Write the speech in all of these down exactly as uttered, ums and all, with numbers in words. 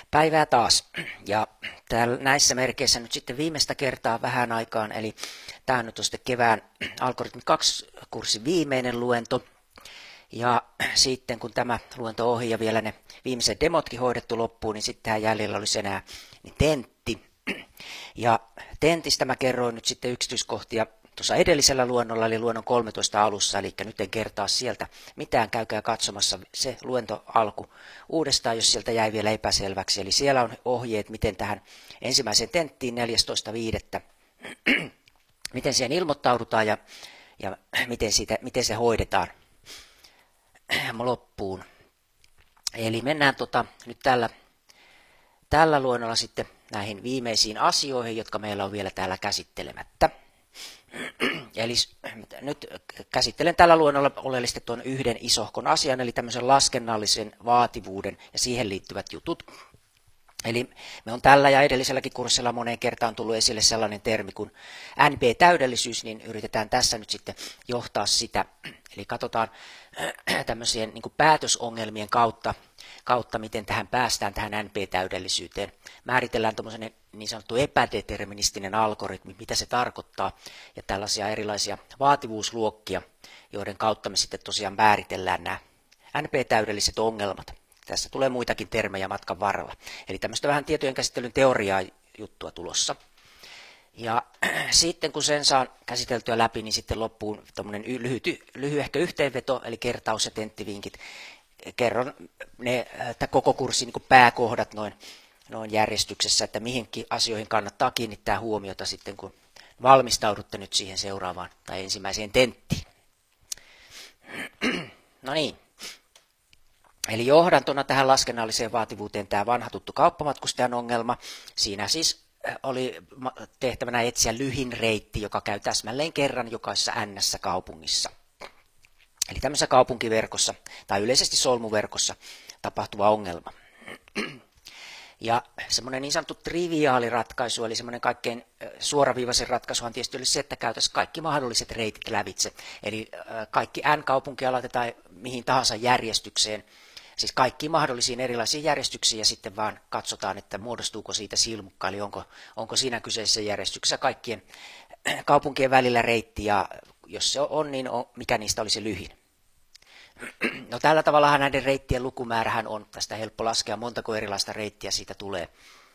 Päivää taas. Ja täällä näissä merkeissä nyt sitten viimeistä kertaa vähän aikaan, eli tämä on nyt sitten kevään Algoritmi kaksi kurssin viimeinen luento. Ja sitten kun tämä luento ohi ja vielä ne viimeiset demotkin hoidettu loppuun, niin sitten tähän jäljellä olisi enää niin tentti. Ja tentistä mä kerroin nyt sitten yksityiskohtia tuossa edellisellä luennolla, eli luennon kolmetoista alussa, eli nyt en kertaa sieltä mitään, käykää katsomassa se luento alku uudestaan, jos sieltä jäi vielä epäselväksi. Eli siellä on ohjeet, miten tähän ensimmäiseen tenttiin neljästoista viidettä miten siihen ilmoittaudutaan ja, ja miten, siitä, miten se hoidetaan loppuun. Eli mennään tota, nyt tällä, tällä luennolla sitten näihin viimeisiin asioihin, jotka meillä on vielä täällä käsittelemättä. Eli nyt käsittelen tällä luennolla oleellisesti tuon yhden isohkon asian, eli tämmöisen laskennallisen vaativuuden ja siihen liittyvät jutut. Eli me on tällä ja edelliselläkin kurssilla moneen kertaan tullut esille sellainen termi kuin N P-täydellisyys, niin yritetään tässä nyt sitten johtaa sitä. Eli katsotaan tämmöisien niin kuin päätösongelmien kautta, kautta, miten tähän päästään tähän N P-täydellisyyteen. Määritellään tämmöinen niin sanottu epädeterministinen algoritmi, mitä se tarkoittaa, ja tällaisia erilaisia vaativuusluokkia, joiden kautta me sitten tosiaan määritellään nämä N P-täydelliset ongelmat. Tässä tulee muitakin termejä matkan varrella. Eli tämmöistä vähän tietojen käsittelyn teoriaa juttua tulossa. Ja sitten kun sen saan käsiteltyä läpi, niin sitten loppuun tämmöinen lyhyt, lyhyehkö yhteenveto, eli kertaus ja tenttivinkit. Kerron ne koko kurssin niin kuin pääkohdat noin, noin järjestyksessä, että mihinkin asioihin kannattaa kiinnittää huomiota sitten, kun valmistaudutte nyt siihen seuraavaan tai ensimmäiseen tenttiin. No niin. Eli johdantona tähän laskennalliseen vaativuuteen tämä vanha tuttu kauppamatkustajan ongelma. Siinä siis oli tehtävänä etsiä lyhin reitti, joka käy täsmälleen kerran jokaisessa N-kaupungissa. Eli tämmöisessä kaupunkiverkossa tai yleisesti solmuverkossa tapahtuva ongelma. Ja semmoinen niin sanottu triviaali ratkaisu, eli semmoinen kaikkein suoraviivaisin ratkaisu on tietysti se, että käytäisiin kaikki mahdolliset reitit lävitse. Eli kaikki N-kaupunkia laitetaan mihin tahansa järjestykseen, siis kaikkiin mahdollisiin erilaisiin järjestyksiin ja sitten vaan katsotaan, että muodostuuko siitä silmukka, eli onko, onko siinä kyseisessä järjestyksessä kaikkien kaupunkien välillä reitti ja jos se on, niin on, mikä niistä olisi lyhin. No tällä tavalla näiden reittien lukumäärähän on, tästä helppo laskea montako erilaista reittiä siitä tulee.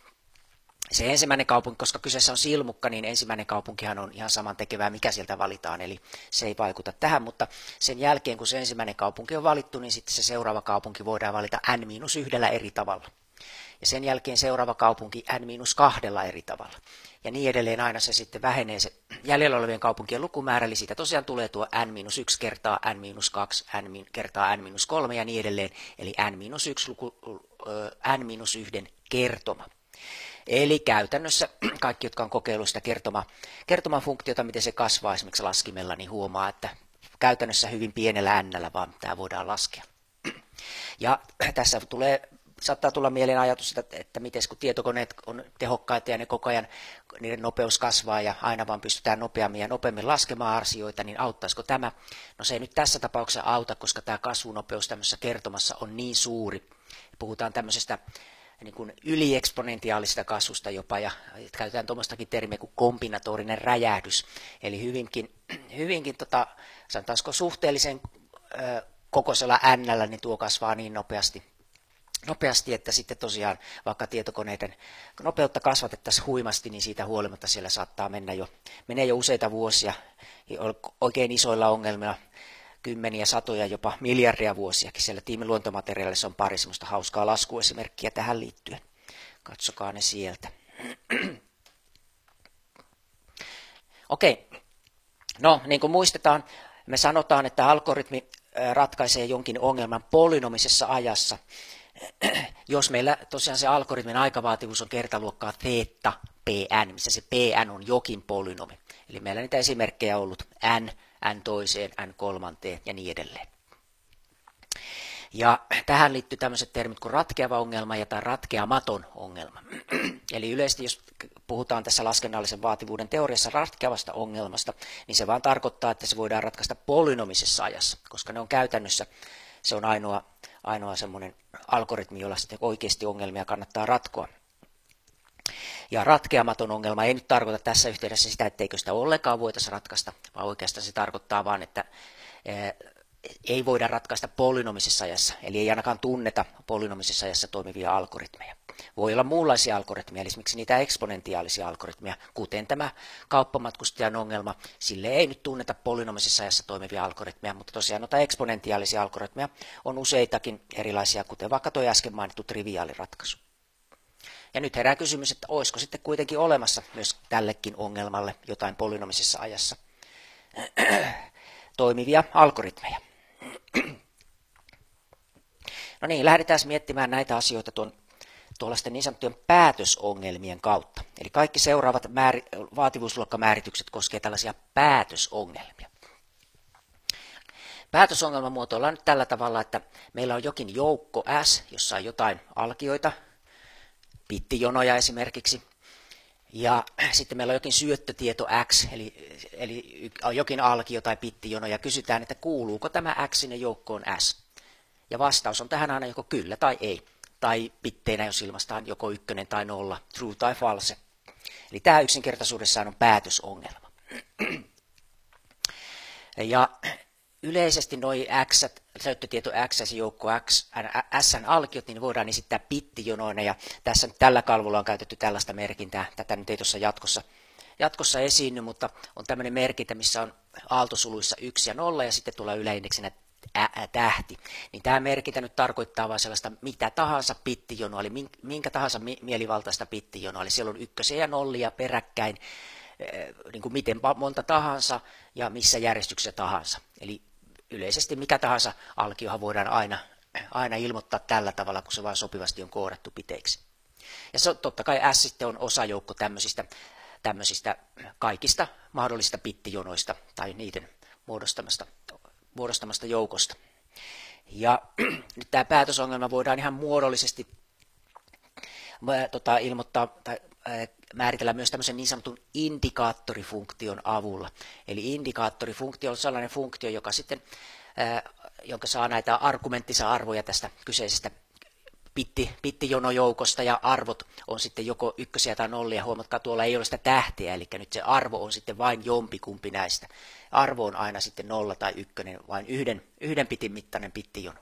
Se ensimmäinen kaupunki, koska kyseessä on silmukka, niin ensimmäinen kaupunkihan on ihan saman tekevää, mikä sieltä valitaan, eli se ei vaikuta tähän, mutta sen jälkeen kun se ensimmäinen kaupunki on valittu, niin sitten se seuraava kaupunki voidaan valita n miinus yhdellä eri tavalla. Ja sen jälkeen seuraava kaupunki n miinus kahdella eri tavalla. Ja niin edelleen aina se sitten vähenee se jäljellä olevien kaupunkien lukumäärä, eli siitä tosiaan tulee tuo n miinus yksi kertaa n miinus kaksi, n kertaa n miinus kolme ja niin edelleen, eli n miinus yksi luku, n miinus yhden kertoma. Eli käytännössä kaikki, jotka on kokeillut sitä kertoma, kertomafunktiota, miten se kasvaa esimerkiksi laskimella, niin huomaa, että käytännössä hyvin pienellä n-llä vaan tämä voidaan laskea. Ja tässä tulee, saattaa tulla mieleen ajatus, että, että miten kun tietokoneet on tehokkaita ja ne koko ajan, niiden nopeus kasvaa ja aina vaan pystytään nopeammin ja nopeammin laskemaan asioita, niin auttaisiko tämä? No se ei nyt tässä tapauksessa auta, koska tämä kasvunopeus tämmöisessä kertomassa on niin suuri. Puhutaan tämmöisestä niin kuin ylieksponentiaalisesta kasvusta jopa, ja käytetään tuommoistakin termiä kuin kombinatorinen räjähdys. Eli hyvinkin, hyvinkin tota, sanotaanko suhteellisen ö, kokoisella n-llä, niin tuo kasvaa niin nopeasti, nopeasti, että sitten tosiaan vaikka tietokoneiden nopeutta kasvatettaisiin huimasti, niin siitä huolimatta siellä saattaa mennä jo, menee jo useita vuosia oikein isoilla ongelmilla, kymmeniä, satoja, jopa miljardia vuosiakin. Siellä tiimin luontomateriaalissa on pari semmoista hauskaa laskuesimerkkiä tähän liittyen. Katsokaa ne sieltä. Okei. No, niin kuin muistetaan, me sanotaan, että algoritmi ratkaisee jonkin ongelman polynomisessa ajassa. Jos meillä tosiaan se algoritmin aikavaativuus on kertaluokkaa theta pn, missä se pn on jokin polynomi. Eli meillä niitä esimerkkejä on ollut n, n toiseen, n kolmanteen ja niin edelleen. Ja tähän liittyy tämmöiset termit kuin ratkeava ongelma ja tai ratkeamaton ongelma. Eli yleisesti jos puhutaan tässä laskennallisen vaativuuden teoriassa ratkeavasta ongelmasta, niin se vaan tarkoittaa, että se voidaan ratkaista polynomisessa ajassa, koska ne on käytännössä, se on ainoa, ainoa semmoinen algoritmi, jolla sitten oikeasti ongelmia kannattaa ratkoa. Ja ratkeamaton ongelma ei nyt tarkoita tässä yhteydessä sitä, etteikö sitä ollenkaan voitaisiin ratkaista, vaan oikeastaan se tarkoittaa vain, että ei voida ratkaista polynomisessa ajassa, eli ei ainakaan tunneta polynomisessa ajassa toimivia algoritmeja. Voi olla muunlaisia algoritmeja, eli esimerkiksi niitä eksponentiaalisia algoritmeja, kuten tämä kauppamatkustajan ongelma. Sille ei nyt tunneta polynomisessa ajassa toimivia algoritmeja, mutta tosiaan noita eksponentiaalisia algoritmeja on useitakin erilaisia, kuten vaikka tuo äsken mainittu triviaaliratkaisu. Ja nyt herää kysymys, että olisiko sitten kuitenkin olemassa myös tällekin ongelmalle jotain polynomisessa ajassa toimivia algoritmeja. No niin, lähdetään miettimään näitä asioita tuon tuollaisten niin sanottujen päätösongelmien kautta. Eli kaikki seuraavat määr- vaativuusluokkamääritykset koskevat tällaisia päätösongelmia. Päätösongelma muotoillaan nyt tällä tavalla, että meillä on jokin joukko S, jossa on jotain alkioita, bittijonoja esimerkiksi, ja sitten meillä on jokin syöttötieto X, eli, eli jokin alkio tai bittijono, ja kysytään, että kuuluuko tämä X sinne joukkoon S. Ja vastaus on tähän aina joko kyllä tai ei, tai bitteinä jos ilmaistaan joko ykkönen tai nolla, true tai false. Eli tämä yksinkertaisuudessaan on päätösongelma. Ja yleisesti noi X, syöttötieto X ja joukko X, S:n alkiot, niin voidaan esittää bittijonoina, ja tässä nyt tällä kalvolla on käytetty tällaista merkintää. Tätä nyt ei tuossa jatkossa, jatkossa esiinny, mutta on tämmöinen merkintä, missä on aaltosuluissa yksi ja nolla, ja sitten tulee yläindeksinä tähti. Niin tämä merkintä nyt tarkoittaa vain sellaista mitä tahansa bittijonoa, eli minkä tahansa mielivaltaista bittijonoa, eli siellä on ykkösiä ja nollia peräkkäin, niin kuin miten monta tahansa ja missä järjestyksessä tahansa. Eli yleisesti mikä tahansa alkiohan voidaan aina, aina ilmoittaa tällä tavalla, kun se vain sopivasti on koodattu biteiksi. Ja se, totta kai S sitten on osajoukko tämmöisistä, tämmöisistä kaikista mahdollisista bittijonoista tai niiden muodostamasta, muodostamasta joukosta. Ja nyt tämä päätösongelma voidaan ihan muodollisesti tota, ilmoittaa tai määritellä myös tämmöisen niin sanotun indikaattorifunktion avulla. Eli indikaattorifunktio on sellainen funktio, joka sitten, ää, jonka saa näitä argumenttisia arvoja tästä kyseisestä bitti, bittijonojoukosta, ja arvot on sitten joko ykkösiä tai nollia. Huomatkaa, tuolla ei ole sitä tähteä, eli nyt se arvo on sitten vain jompikumpi näistä. Arvo on aina sitten nolla tai ykkönen, vain yhden, yhden bitin mittainen bittijono.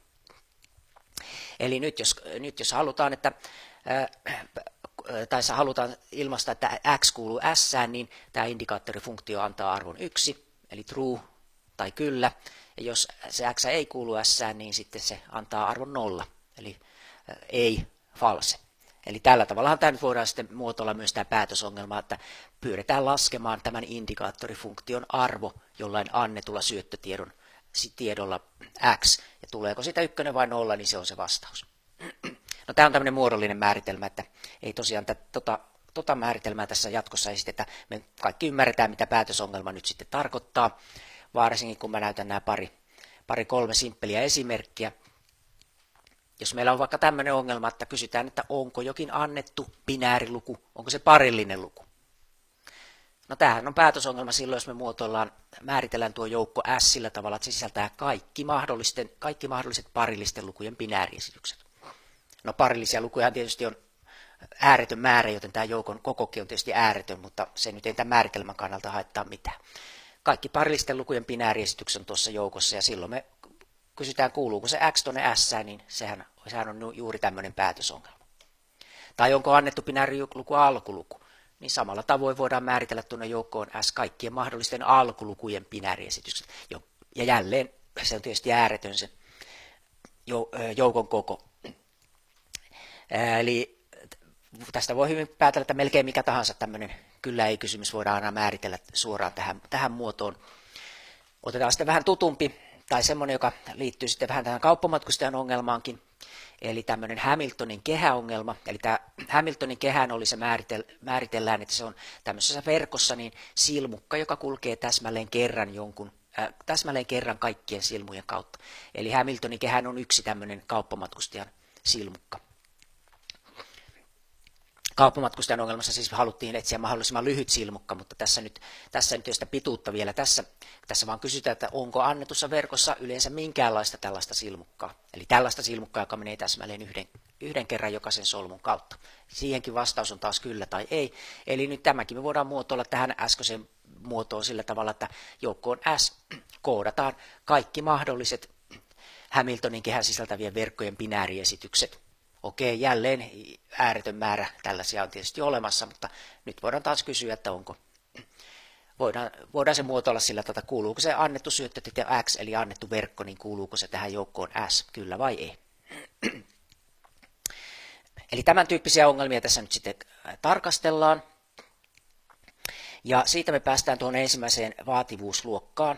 Eli nyt jos, nyt jos halutaan, että ää, tai halutaan ilmaista, että X kuuluu S, niin tämä indikaattorifunktio antaa arvon yksi, eli true tai kyllä. Ja jos se X ei kuulu S, niin sitten se antaa arvon nolla, eli ei false. Eli tällä tavallahan tämä nyt voidaan sitten muotoilla myös tämä päätösongelma, että pyydetään laskemaan tämän indikaattorifunktion arvo jollain annetulla syöttötiedon tiedolla X, ja tuleeko sitä ykkönen vai nolla, niin se on se vastaus. No, tämä on tämmöinen muodollinen määritelmä, että ei tosiaan tätä, tota, tota määritelmää tässä jatkossa esitetä. Me kaikki ymmärretään, mitä päätösongelma nyt sitten tarkoittaa, varsinkin kun mä näytän nämä pari, pari kolme simppeliä esimerkkiä. Jos meillä on vaikka tämmöinen ongelma, että kysytään, että onko jokin annettu binääriluku, onko se parillinen luku. No, tämähän on päätösongelma silloin, jos me muotoillaan, määritellään tuo joukko S sillä tavalla, että se sisältää kaikki, mahdollisten, kaikki mahdolliset parillisten lukujen binääriesitykset. No, parillisia lukuja tietysti on ääretön määrä, joten tämä joukon kokokin on tietysti ääretön, mutta se nyt ei tämän määritelmän kannalta haittaa mitään. Kaikki parillisten lukujen binääriesitykset on tuossa joukossa, ja silloin me kysytään, kuuluuko se X tuonne S, niin sehän, sehän on juuri tämmöinen päätösongelma. Tai onko annettu binääriluku alkuluku, niin samalla tavoin voidaan määritellä tuonne joukkoon S kaikkien mahdollisten alkulukujen binääriesitykset. Ja jälleen se on tietysti ääretön se joukon koko. Eli tästä voi hyvin päätellä, että melkein mikä tahansa tämmöinen kyllä ei kysymys voidaan aina määritellä suoraan tähän, tähän muotoon. Otetaan sitten vähän tutumpi, tai semmoinen, joka liittyy sitten vähän tähän kauppamatkustajan ongelmaankin, eli tämmöinen Hamiltonin kehäongelma. Eli tämä Hamiltonin kehään oli se määritellään, että se on tämmöisessä verkossa niin silmukka, joka kulkee täsmälleen kerran jonkun, äh, täsmälleen kerran kaikkien silmujen kautta. Eli Hamiltonin kehään on yksi tämmöinen kauppamatkustajan silmukka. Kauppamatkustajan ongelmassa siis haluttiin etsiä mahdollisimman lyhyt silmukka, mutta tässä nyt, tässä nyt ei ole sitä pituutta vielä. Tässä, tässä vaan kysytään, että onko annetussa verkossa yleensä minkäänlaista tällaista silmukkaa. Eli tällaista silmukkaa, joka menee täsmälleen yhden, yhden kerran jokaisen solmun kautta. Siihenkin vastaus on taas kyllä tai ei. Eli nyt tämäkin me voidaan muotoilla tähän äskeiseen muotoon sillä tavalla, että joukkoon S koodataan kaikki mahdolliset Hamiltonin kehän sisältävien verkkojen binääriesitykset. Okei, jälleen ääretön määrä tällaisia on tietysti olemassa, mutta nyt voidaan taas kysyä, että onko, voidaan, voidaan se muotoilla sillä, että kuuluuko se annettu syöttötieto X, eli annettu verkko, niin kuuluuko se tähän joukkoon S, kyllä vai ei. Eli tämän tyyppisiä ongelmia tässä nyt sitten tarkastellaan. Ja siitä me päästään tuohon ensimmäiseen vaativuusluokkaan.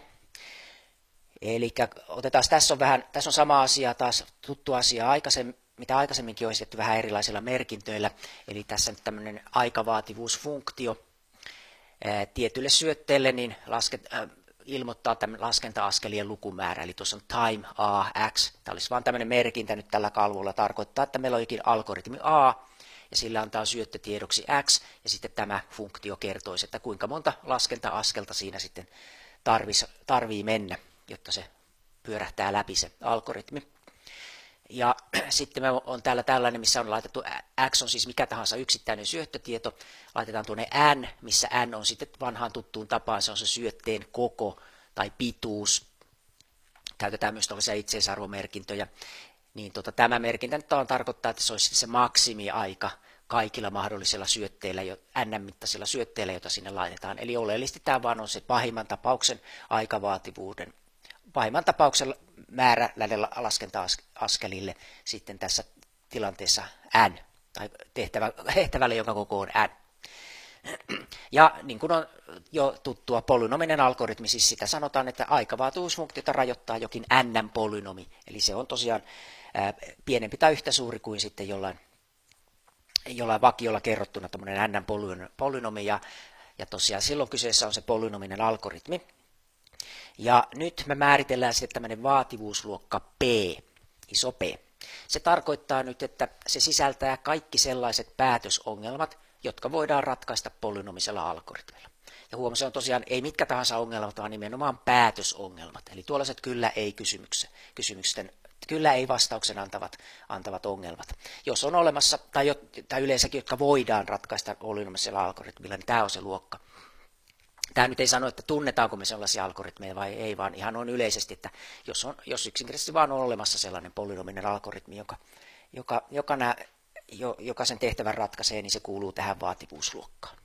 Eli otetaan, tässä on, vähän, tässä on sama asia, taas tuttu asia aikaisemmin, mitä aikaisemminkin on esitetty vähän erilaisilla merkintöillä. Eli tässä nyt tämmöinen aikavaativuusfunktio ää, tietylle syötteelle niin lasket, äh, ilmoittaa tämän laskenta-askelien lukumäärä. Eli tuossa on time A X. Tämä olisi vain tämmöinen merkintä nyt tällä kalvolla. Tarkoittaa, että meillä on jokin algoritmi A, ja sillä antaa syöttötiedoksi X, ja sitten tämä funktio kertoisi, että kuinka monta laskenta-askelta siinä sitten tarvii, tarvii mennä, jotta se pyörähtää läpi se algoritmi. Ja sitten me on täällä tällainen, missä on laitettu X on siis mikä tahansa yksittäinen syöttötieto. Laitetaan tuonne N, missä N on sitten vanhaan tuttuun tapaan, se on se syötteen koko tai pituus. Käytetään myös tällaisia itseisarvomerkintöjä. Niin tota, tämä merkintä nyt on tarkoittaa, että se olisi se maksimiaika kaikilla mahdollisilla syötteillä, N-mittaisilla syötteillä, joita sinne laitetaan. Eli oleellisesti tämä vaan on se pahimman tapauksen aikavaativuuden, pahimman tapauksen määrä näille laskenta-askelille sitten tässä tilanteessa N, tai tehtävä, tehtävälle, jonka koko on N. Ja niin kuin on jo tuttua polynominen algoritmi, siis sitä sanotaan, että aikavaativuusfunktiota rajoittaa jokin N-polynomi, eli se on tosiaan ää, pienempi tai yhtä suuri kuin sitten jollain, jollain vakiolla kerrottuna tämmöinen N-polynomi, ja, ja tosiaan silloin kyseessä on se polynominen algoritmi. Ja nyt me määritellään sitten tämmöinen vaativuusluokka P, iso P. Se tarkoittaa nyt, että se sisältää kaikki sellaiset päätösongelmat, jotka voidaan ratkaista polynomisella algoritmilla. Ja huomioon, se on tosiaan ei mitkä tahansa ongelmat, vaan nimenomaan päätösongelmat. Eli tuollaiset kyllä ei kysymyksen, kyllä ei vastauksen antavat, antavat ongelmat. Jos on olemassa, tai, jo, tai yleensäkin, jotka voidaan ratkaista polynomisella algoritmilla, niin tämä on se luokka. Tämä nyt ei sano, että tunnetaanko me sellaisia algoritmeja vai ei, vaan ihan on yleisesti, että jos, on, jos yksinkertaisesti vaan on olemassa sellainen polynominen algoritmi, joka, joka, joka, nää, jo, joka sen tehtävän ratkaisee, niin se kuuluu tähän vaativuusluokkaan.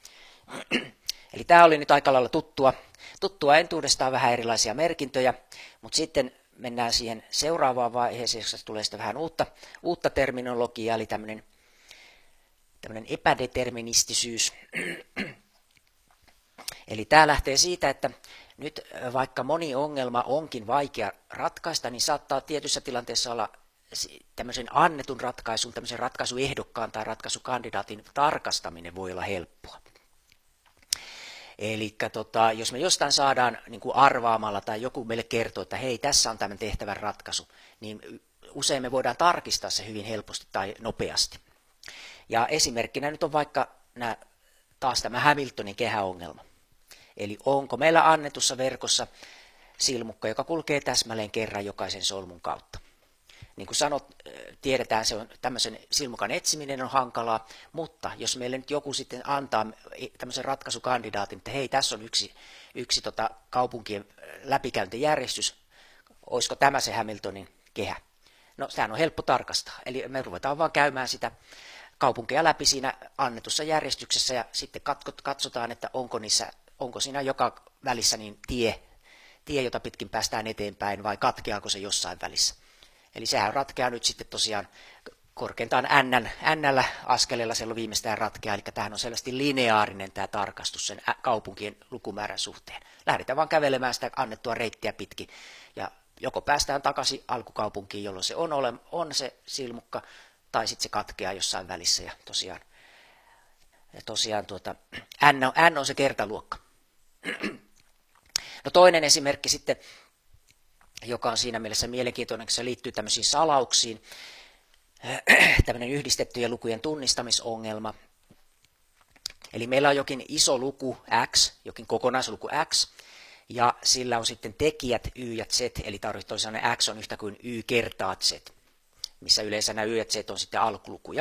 Eli tämä oli nyt aika lailla tuttua, tuttua entuudestaan vähän erilaisia merkintöjä, mutta sitten mennään siihen seuraavaan vaiheeseen, jossa tulee sitten vähän uutta, uutta terminologiaa, eli tämmöinen, tämmöinen epädeterministisyys. Eli tämä lähtee siitä, että nyt vaikka moni ongelma onkin vaikea ratkaista, niin saattaa tietyissä tilanteissa olla tämmöisen annetun ratkaisun, tämmöisen ratkaisuehdokkaan tai ratkaisukandidaatin tarkastaminen voi olla helppoa. Eli tota, jos me jostain saadaan niin kuin arvaamalla tai joku meille kertoo, että hei, tässä on tämmöinen tehtävän ratkaisu, niin usein me voidaan tarkistaa se hyvin helposti tai nopeasti. Ja esimerkkinä nyt on vaikka nämä, taas tämä Hamiltonin kehäongelma. Eli onko meillä annetussa verkossa silmukka, joka kulkee täsmälleen kerran jokaisen solmun kautta. Niin kuin sanot, tiedetään, se on, tämmöisen silmukan etsiminen on hankalaa, mutta jos meille nyt joku sitten antaa tämmöisen ratkaisukandidaatin, että hei, tässä on yksi, yksi tota kaupunkien läpikäyntijärjestys, olisiko tämä se Hamiltonin kehä? No, sehän on helppo tarkastaa, eli me ruvetaan vaan käymään sitä kaupunkeja läpi siinä annetussa järjestyksessä ja sitten katsotaan, että onko, niissä, onko siinä joka välissä niin tie, tie, jota pitkin päästään eteenpäin vai katkeaako se jossain välissä. Eli sehän ratkeaa nyt sitten tosiaan korkeintaan N, N:llä askeleella siellä viimeistään ratkeaa, eli tämähän on selvästi lineaarinen tämä tarkastus sen kaupunkien lukumäärän suhteen. Lähdetään vaan kävelemään sitä annettua reittiä pitkin ja joko päästään takaisin alkukaupunkiin, jolloin se on, ole, on se silmukka, tai sitten se katkeaa jossain välissä ja tosiaan, ja tosiaan tuota, N, on, N on se kertaluokka. No toinen esimerkki sitten, joka on siinä mielessä mielenkiintoinen, kun se liittyy tämmöisiin salauksiin. tämmöinen yhdistettyjen lukujen tunnistamisongelma. Eli meillä on jokin iso luku x, jokin kokonaisluku x, ja sillä on sitten tekijät y ja z, eli toisin x on yhtä kuin y kertaa z, missä yleensä nämä y ja z on sitten alkulukuja.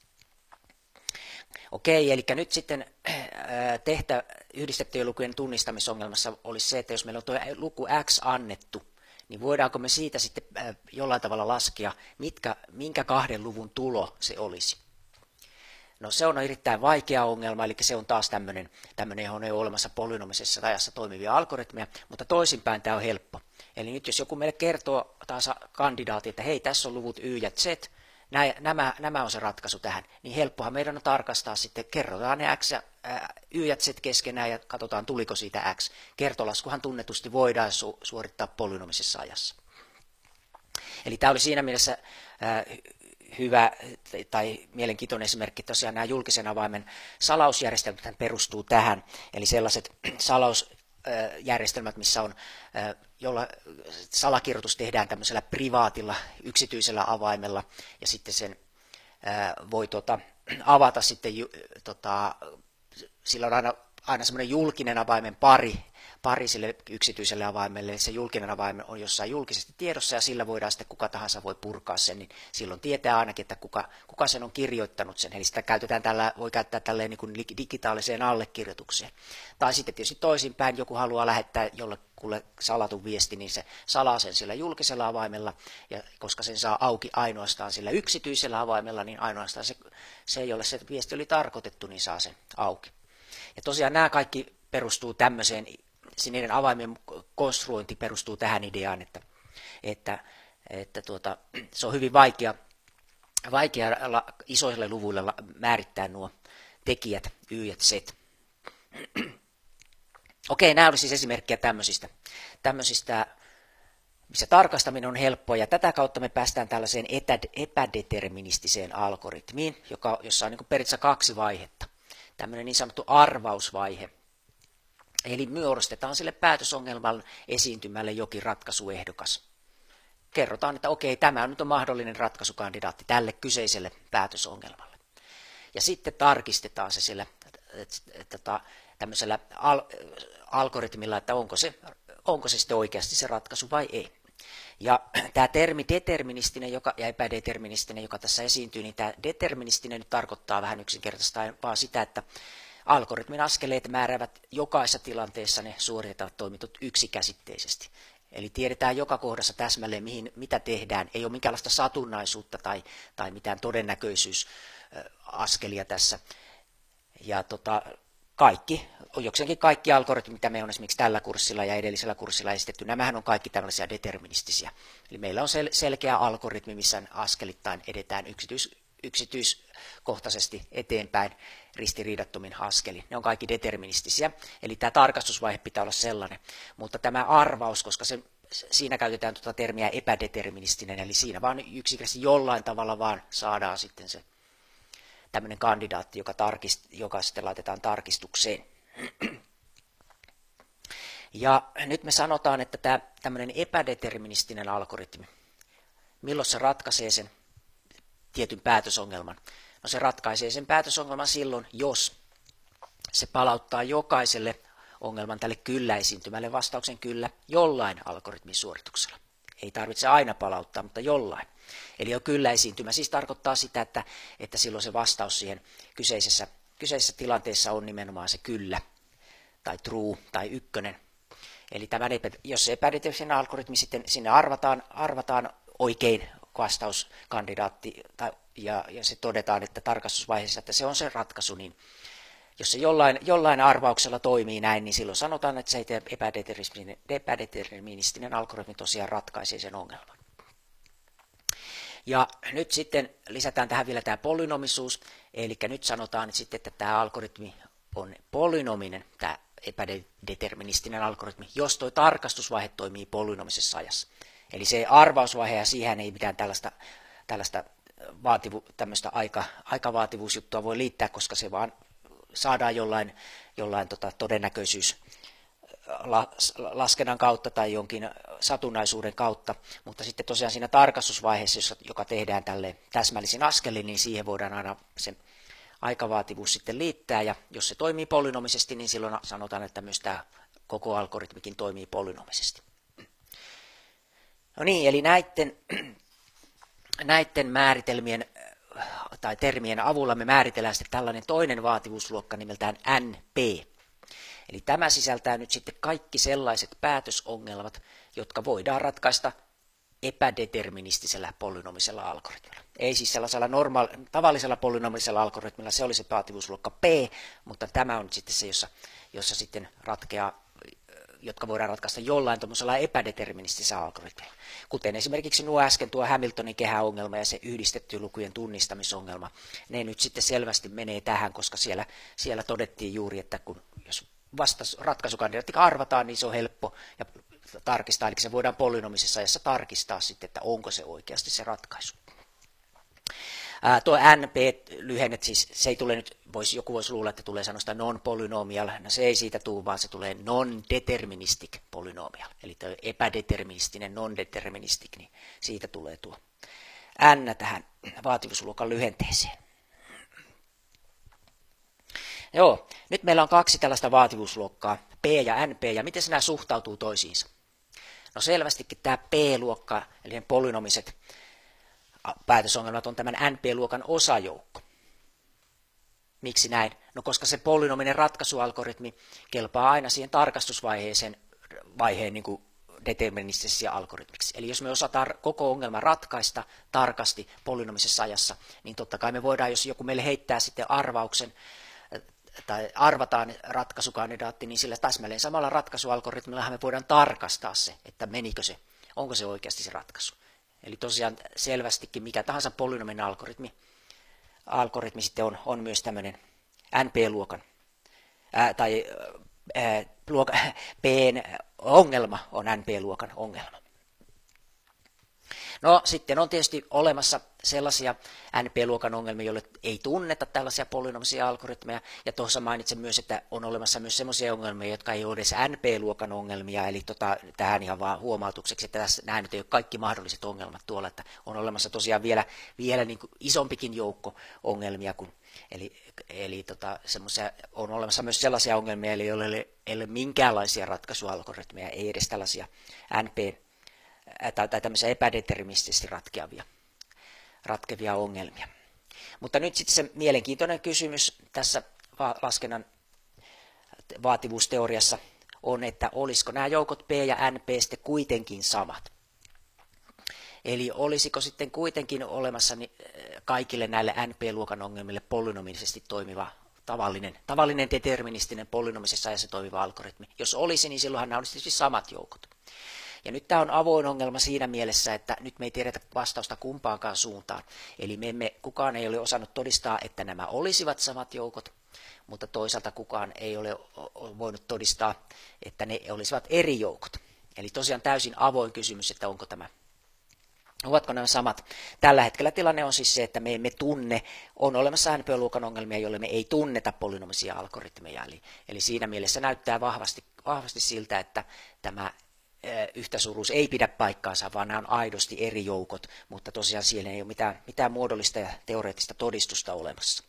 Okei, eli nyt sitten tehtä yhdistettyjen lukujen tunnistamisongelmassa olisi se, että jos meillä on tuo luku x annettu, niin voidaanko me siitä sitten jollain tavalla laskea, mitkä, minkä kahden luvun tulo se olisi. No se on erittäin vaikea ongelma, eli se on taas tämmöinen, tämmöinen johon ei ole olemassa polynomisessa ajassa toimivia algoritmeja, mutta toisinpäin tämä on helppo. Eli nyt jos joku meille kertoo taas kandidaatti, että hei, tässä on luvut y ja z, nämä, nämä on se ratkaisu tähän, niin helppohan meidän on tarkastaa sitten, kerrotaan ne x ja ää, y ja z keskenään ja katsotaan tuliko siitä x. Kertolaskuhan tunnetusti voidaan su suorittaa polynomisessa ajassa. Eli tämä oli siinä mielessä ää, hyvä tai mielenkiintoinen esimerkki, tosiaan nämä julkisen avaimen salausjärjestelmät perustuu tähän, eli sellaiset salausjärjestelmät, missä on, jolla salakirjoitus tehdään tämmöisellä privaatilla yksityisellä avaimella, ja sitten sen voi tota, avata sitten, tota, sillä on aina, aina semmoinen julkinen avaimen pari, pari sille yksityiselle avaimelle, eli se julkinen avain on jossain julkisesti tiedossa ja sillä voidaan sitten kuka tahansa voi purkaa sen, niin silloin tietää ainakin, että kuka, kuka sen on kirjoittanut sen, eli sitä käytetään tällä, voi käyttää tälleen niin kuin digitaaliseen allekirjoitukseen. Tai sitten tietysti toisinpäin, joku haluaa lähettää jollekulle salatun viesti, niin se salaa sen sillä julkisella avaimella, ja koska sen saa auki ainoastaan sillä yksityisellä avaimella, niin ainoastaan se, se jolle se viesti oli tarkoitettu, niin saa sen auki. Ja tosiaan nämä kaikki perustuu tämmöiseen, niiden avaimien konstruointi perustuu tähän ideaan, että, että, että tuota, se on hyvin vaikea, vaikea isoille luvuille määrittää nuo tekijät y ja z. Okei, nämä oli siis esimerkkejä tämmöisistä, tämmöisistä, missä tarkastaminen on helppoa, ja tätä kautta me päästään tällaiseen epädeterministiseen algoritmiin, joka, jossa on niin kuin periaatteessa kaksi vaihetta. Tämmöinen niin sanottu arvausvaihe. Eli muodostetaan sille päätösongelman esiintymälle jokin ratkaisuehdokas. Kerrotaan, että okei, tämä nyt on mahdollinen ratkaisukandidaatti tälle kyseiselle päätösongelmalle. Ja sitten tarkistetaan se sillä että, tämmöisellä al algoritmilla, että onko se, onko se sitten oikeasti se ratkaisu vai ei. Ja tämä termi deterministinen joka, ja epädeterministinen, joka tässä esiintyy, niin tämä deterministinen nyt tarkoittaa vähän yksinkertaisesti vaan sitä, että algoritmin askeleet määräävät jokaisessa tilanteessa ne suoritetaan toimitut yksikäsitteisesti. Eli tiedetään joka kohdassa täsmälleen, mihin, mitä tehdään. Ei ole minkäänlaista satunnaisuutta tai, tai mitään todennäköisyysaskelia tässä. Ja tota, kaikki, jokseenkin kaikki algoritmit, mitä me on esimerkiksi tällä kurssilla ja edellisellä kurssilla esitetty, nämähän on kaikki tällaisia deterministisia. Eli meillä on sel selkeä algoritmi, missä askelittain edetään yksityis yksityiskohtaisesti eteenpäin ristiriidattomin askelin. Ne on kaikki deterministisia, eli tämä tarkastusvaihe pitää olla sellainen. Mutta tämä arvaus, koska se, siinä käytetään tuota termiä epädeterministinen, eli siinä vaan yksinkertaisesti jollain tavalla vaan saadaan sitten se tämmöinen kandidaatti, joka, tarkist, joka sitten laitetaan tarkistukseen. Ja nyt me sanotaan, että tämä tämmöinen epädeterministinen algoritmi, milloin se ratkaisee sen tietyn päätösongelman. No se ratkaisee sen päätösongelman silloin, jos se palauttaa jokaiselle ongelman tälle kyllä-esiintymälle vastauksen kyllä jollain algoritmin suorituksella. Ei tarvitse aina palauttaa, mutta jollain. Eli jo kyllä-esiintymä siis tarkoittaa sitä, että, että silloin se vastaus siihen kyseisessä, kyseisessä tilanteessa on nimenomaan se kyllä, tai true, tai ykkönen. Eli tämän, jos se epädeterministinen algoritmi sitten sinne arvataan, arvataan oikein vastauskandidaatti ja, ja se todetaan, että tarkastusvaiheessa, että se on se ratkaisu, niin jos se jollain, jollain arvauksella toimii näin, niin silloin sanotaan, että se epädeterministinen, epädeterministinen algoritmi tosiaan ratkaisee sen ongelman. Ja nyt sitten lisätään tähän vielä tämä polynomisuus, eli nyt sanotaan että sitten, että tämä algoritmi on polynominen, tämä epädeterministinen algoritmi, jos tuo tarkastusvaihe toimii polynomisessa ajassa. Eli se arvausvaihe ja siihen ei mitään tällaista, tällaista vaativu, tämmöistä aika, aikavaativuusjuttua voi liittää, koska se vaan saadaan jollain, jollain tota, todennäköisyys laskennan kautta tai jonkin satunnaisuuden kautta, mutta sitten tosiaan siinä tarkastusvaiheessa, joka tehdään tälle täsmällisin askelin, niin siihen voidaan aina se aikavaativuus sitten liittää, ja jos se toimii polynomisesti, niin silloin sanotaan, että myös tämä koko algoritmikin toimii polynomisesti. No niin, eli näiden, näiden määritelmien tai termien avulla me määritellään sitten tällainen toinen vaativuusluokka nimeltään N P. Eli tämä sisältää nyt sitten kaikki sellaiset päätösongelmat, jotka voidaan ratkaista epädeterministisellä polynomisella algoritmilla. Ei siis sellaisella normaal, tavallisella polynomisella algoritmilla, se oli se vaativuusluokka P, mutta tämä on sitten se, jossa, jossa sitten ratkeaa, jotka voidaan ratkaista jollain tuollaisella epädeterministisellä algoritmilla. Kuten esimerkiksi nuo äsken tuo Hamiltonin kehäongelma ja se yhdistetty lukujen tunnistamisongelma. Ne nyt sitten selvästi menee tähän, koska siellä, siellä todettiin juuri, että kun jos vastas ratkaisukandidaatti arvataan, niin se on helppo ja tarkistaa, eli se voidaan polynomisessa ajassa tarkistaa sitten, että onko se oikeasti se ratkaisu. Ää, tuo N P-lyhennet, siis se ei tule nyt, vois, joku voisi luulla, että tulee sanoista non-polynomial, no se ei siitä tule, vaan se tulee non-deterministic polynomial, eli tuo epädeterministinen non-deterministic, niin siitä tulee tuo N tähän vaativuusluokan lyhenteeseen. Joo, nyt meillä on kaksi tällaista vaativuusluokkaa, P ja N P, ja miten nämä suhtautuu toisiinsa? No selvästikin tämä P-luokka, eli ne polynomiset päätösongelmat on tämän N P-luokan osajoukko. Miksi näin? No koska se polynominen ratkaisualgoritmi kelpaa aina siihen tarkastusvaiheeseen vaiheen niin kuin deterministisessa algoritmiksi. Eli jos me osataan koko ongelma ratkaista tarkasti polynomisessa ajassa, niin totta kai me voidaan, jos joku meille heittää sitten arvauksen, tai arvataan ratkaisukandidaatti, niin sillä täsmälleen samalla ratkaisualgoritmilla me voidaan tarkastaa se, että menikö se, onko se oikeasti se ratkaisu. Eli tosiaan selvästikin mikä tahansa polynominen algoritmi, algoritmi sitten on, on myös tämmöinen N P-luokan, ää, tai ää, luoka, P:n ongelma on N P-luokan ongelma. No sitten on tietysti olemassa sellaisia N P-luokan ongelmia, joille ei tunneta tällaisia polynomisia algoritmeja, ja tuossa mainitsen myös, että on olemassa myös sellaisia ongelmia, jotka ei ole edes N P-luokan ongelmia, eli tota, tähän ihan vaan huomautukseksi, että tässä nämä nyt ei ole kaikki mahdolliset ongelmat tuolla, että on olemassa tosiaan vielä, vielä niin kuin isompikin joukko ongelmia, kuin, eli, eli tota, on olemassa myös sellaisia ongelmia, eli ei ole, ei ole minkäänlaisia ratkaisualgoritmeja, ei edes tällaisia N P tai, tai tämmöisiä epädeterministisesti ratkeavia, ratkevia ongelmia. Mutta nyt sitten se mielenkiintoinen kysymys tässä laskennan vaativuusteoriassa on, että olisiko nämä joukot P ja N P sitten kuitenkin samat. Eli olisiko sitten kuitenkin olemassa kaikille näille N P-luokan ongelmille polynomisesti toimiva tavallinen, tavallinen deterministinen polynomisessa ajassa toimiva algoritmi. Jos olisi, niin silloinhan nämä olisi tietysti samat joukot. Ja nyt tämä on avoin ongelma siinä mielessä, että nyt me ei tiedetä vastausta kumpaankaan suuntaan. Eli me emme, kukaan ei ole osannut todistaa, että nämä olisivat samat joukot, mutta toisaalta kukaan ei ole voinut todistaa, että ne olisivat eri joukot. Eli tosiaan täysin avoin kysymys, että onko tämä, ovatko nämä samat. Tällä hetkellä tilanne on siis se, että me emme tunne, on olemassa N P-luokan ongelmia, joille me ei tunneta polynomisia algoritmeja. Eli, eli siinä mielessä näyttää vahvasti, vahvasti siltä, että tämä yhtäsuuruus ei pidä paikkaansa, vaan nämä on aidosti eri joukot, mutta tosiaan siellä ei ole mitään, mitään muodollista ja teoreettista todistusta olemassa.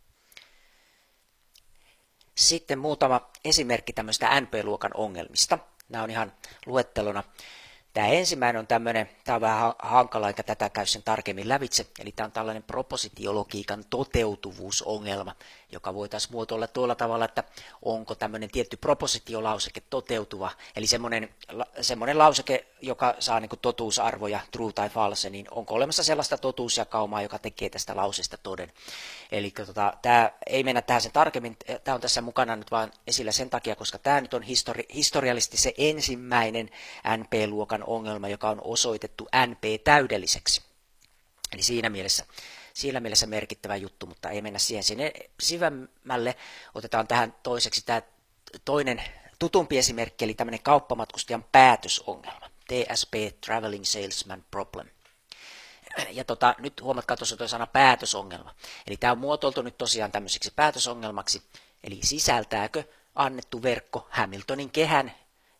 Sitten muutama esimerkki tämmöistä N P-luokan ongelmista. Nämä on ihan luettelona. Tämä ensimmäinen on tämmöinen, tämä on vähän hankala, eikä tätä käy sen tarkemmin lävitse, eli tämä on tällainen propositiologiikan toteutuvuusongelma, joka voitaisiin muotoilla tuolla tavalla, että onko tämmöinen tietty propositiolauseke toteutuva, eli semmoinen, semmoinen lauseke, joka saa niin kuin totuusarvoja, true tai false, niin onko olemassa sellaista totuusjakaumaa, joka tekee tästä lauseesta toden. Eli tota, tämä ei mennä tähän sen tarkemmin, tämä on tässä mukana nyt vaan esillä sen takia, koska tämä nyt on histori historiallisesti se ensimmäinen N P-luokan ongelma, joka on osoitettu N P-täydelliseksi. Eli siinä mielessä, siinä mielessä merkittävä juttu, mutta ei mennä siihen sinne syvemmälle. Otetaan tähän toiseksi tämä toinen tutumpi esimerkki, eli tämmöinen kauppamatkustajan päätösongelma. T S P, Traveling Salesman Problem. Ja tota, nyt huomatkaa tuossa tuo sana päätösongelma. Eli tämä on muotoiltu nyt tosiaan tämmöiseksi päätösongelmaksi, eli sisältääkö annettu verkko Hamiltonin kehän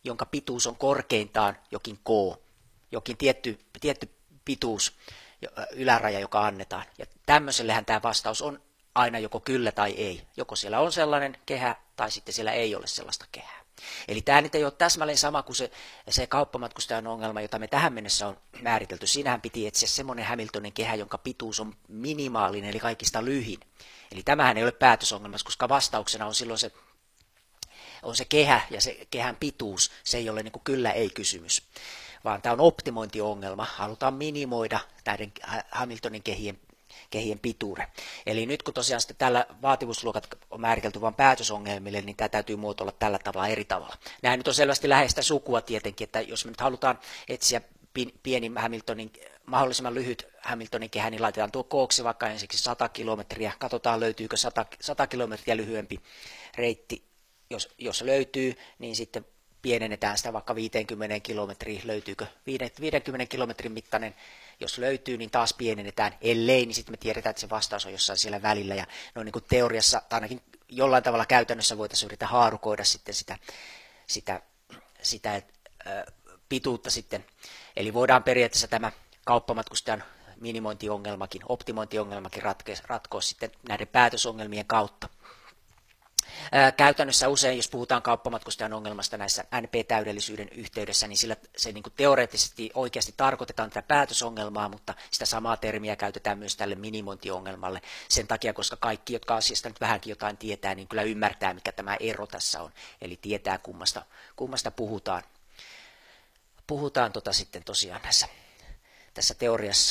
jonka pituus on korkeintaan jokin k, jokin tietty, tietty pituus, yläraja, joka annetaan. Ja tämmöisellähän tämä vastaus on aina joko kyllä tai ei. Joko siellä on sellainen kehä tai sitten siellä ei ole sellaista kehää. Eli tämä nyt ei ole täsmälleen sama kuin se, se kauppamatkustajan ongelma, jota me tähän mennessä on määritelty. Siinähän piti etsiä semmoinen Hamiltonin kehä, jonka pituus on minimaalinen, eli kaikista lyhin. Eli tämähän ei ole päätösongelma, koska vastauksena on silloin se, on se kehä ja se kehän pituus. Se ei ole niin kuin kyllä ei kysymys, vaan tämä on optimointiongelma. Halutaan minimoida näiden Hamiltonin kehien kehien pituuden. Eli nyt kun tosiaan sitten tällä vaativuusluokat on määritelty vain päätösongelmille, niin tämä täytyy muotoilla tällä tavalla eri tavalla. Nämä nyt on selvästi läheistä sukua tietenkin, että jos me nyt halutaan etsiä pieni Hamiltonin, mahdollisimman lyhyt Hamiltonin kehä, niin laitetaan tuo kooksi vaikka ensiksi sata kilometriä, katsotaan löytyykö sata, sata kilometriä lyhyempi reitti. Jos, jos löytyy, niin sitten pienennetään sitä vaikka viisikymmentä kilometriä, löytyykö viidenkymmenen kilometrin mittainen. Jos löytyy, niin taas pienennetään, ellei, niin sitten me tiedetään, että se vastaus on jossain siellä välillä. Ja no niin kuin teoriassa, tai ainakin jollain tavalla käytännössä voitaisiin yrittää haarukoida sitten sitä, sitä, sitä äh, pituutta sitten. Eli voidaan periaatteessa tämä kauppamatkustajan minimointiongelmakin, optimointiongelmakin ratkoa, ratkoa sitten näiden päätösongelmien kautta. Käytännössä usein, jos puhutaan kauppamatkustajan ongelmasta näissä N P-täydellisyyden yhteydessä, niin sillä se niin kuin teoreettisesti oikeasti tarkoitetaan tätä päätösongelmaa, mutta sitä samaa termiä käytetään myös tälle minimointiongelmalle sen takia, koska kaikki, jotka asiasta nyt vähänkin jotain tietää, niin kyllä ymmärtää, mikä tämä ero tässä on, eli tietää kummasta, kummasta puhutaan. Puhutaan tota sitten tosiaan tässä, tässä teoriassa.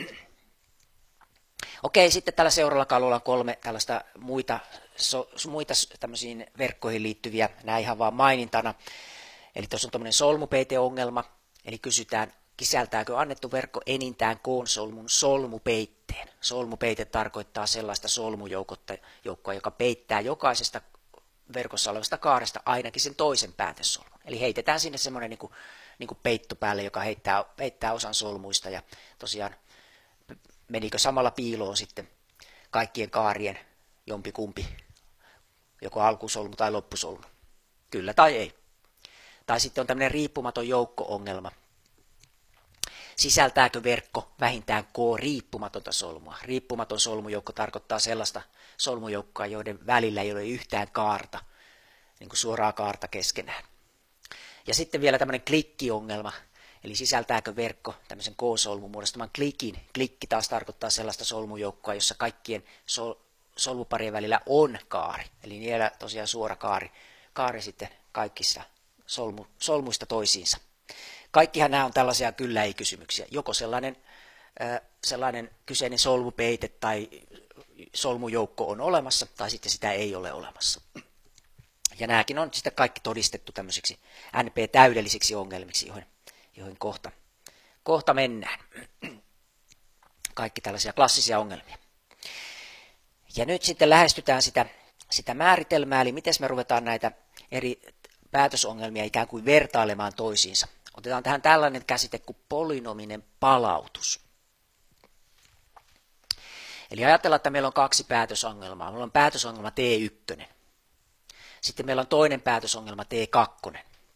Okei, sitten tällä seuraavalla kalvolla on kolme tällaista muita, so, muita tämmöisiin verkkoihin liittyviä, nämä ihan vaan mainintana. Eli tuossa on tämmöinen solmupeiteongelma, eli kysytään, sisältääkö annettu verkko enintään koonsolmun solmupeitteen. Solmupeite tarkoittaa sellaista solmujoukkoa, joka peittää jokaisesta verkossa olevasta kaaresta ainakin sen toisen päätesolmun. Eli heitetään sinne semmoinen niin kuin, niin kuin peitto päälle, joka heittää, peittää osan solmuista ja tosiaan menikö samalla piiloon sitten kaikkien kaarien jompikumpi, joko alkusolmu tai loppusolmu? Kyllä tai ei. Tai sitten on tämmöinen riippumaton joukko-ongelma. Sisältääkö verkko vähintään K-riippumatonta solmua? Riippumaton solmujoukko tarkoittaa sellaista solmujoukkoa, joiden välillä ei ole yhtään kaarta, niin kuin suoraa kaarta keskenään. Ja sitten vielä tämmöinen klikkiongelma. Eli sisältääkö verkko tämmöisen K-solmun muodostaman klikin? Klikki taas tarkoittaa sellaista solmujoukkoa, jossa kaikkien sol solmuparien välillä on kaari. Eli niillä tosiaan suora kaari, kaari sitten kaikissa solmu solmuista toisiinsa. Kaikkihan nämä on tällaisia kyllä-ei-kysymyksiä. Joko sellainen, äh, sellainen kyseinen solmupeite tai solmujoukko on olemassa, tai sitten sitä ei ole olemassa. Ja nämäkin on sitten kaikki todistettu tämmöisiksi N P-täydellisiksi ongelmiksi, joihin joihin kohta, kohta mennään. Kaikki tällaisia klassisia ongelmia. Ja nyt sitten lähestytään sitä, sitä määritelmää, eli miten me ruvetaan näitä eri päätösongelmia ikään kuin vertailemaan toisiinsa. Otetaan tähän tällainen käsite kuin polynominen palautus. Eli ajatellaan, että meillä on kaksi päätösongelmaa. Meillä on päätösongelma T yksi. Sitten meillä on toinen päätösongelma T kaksi.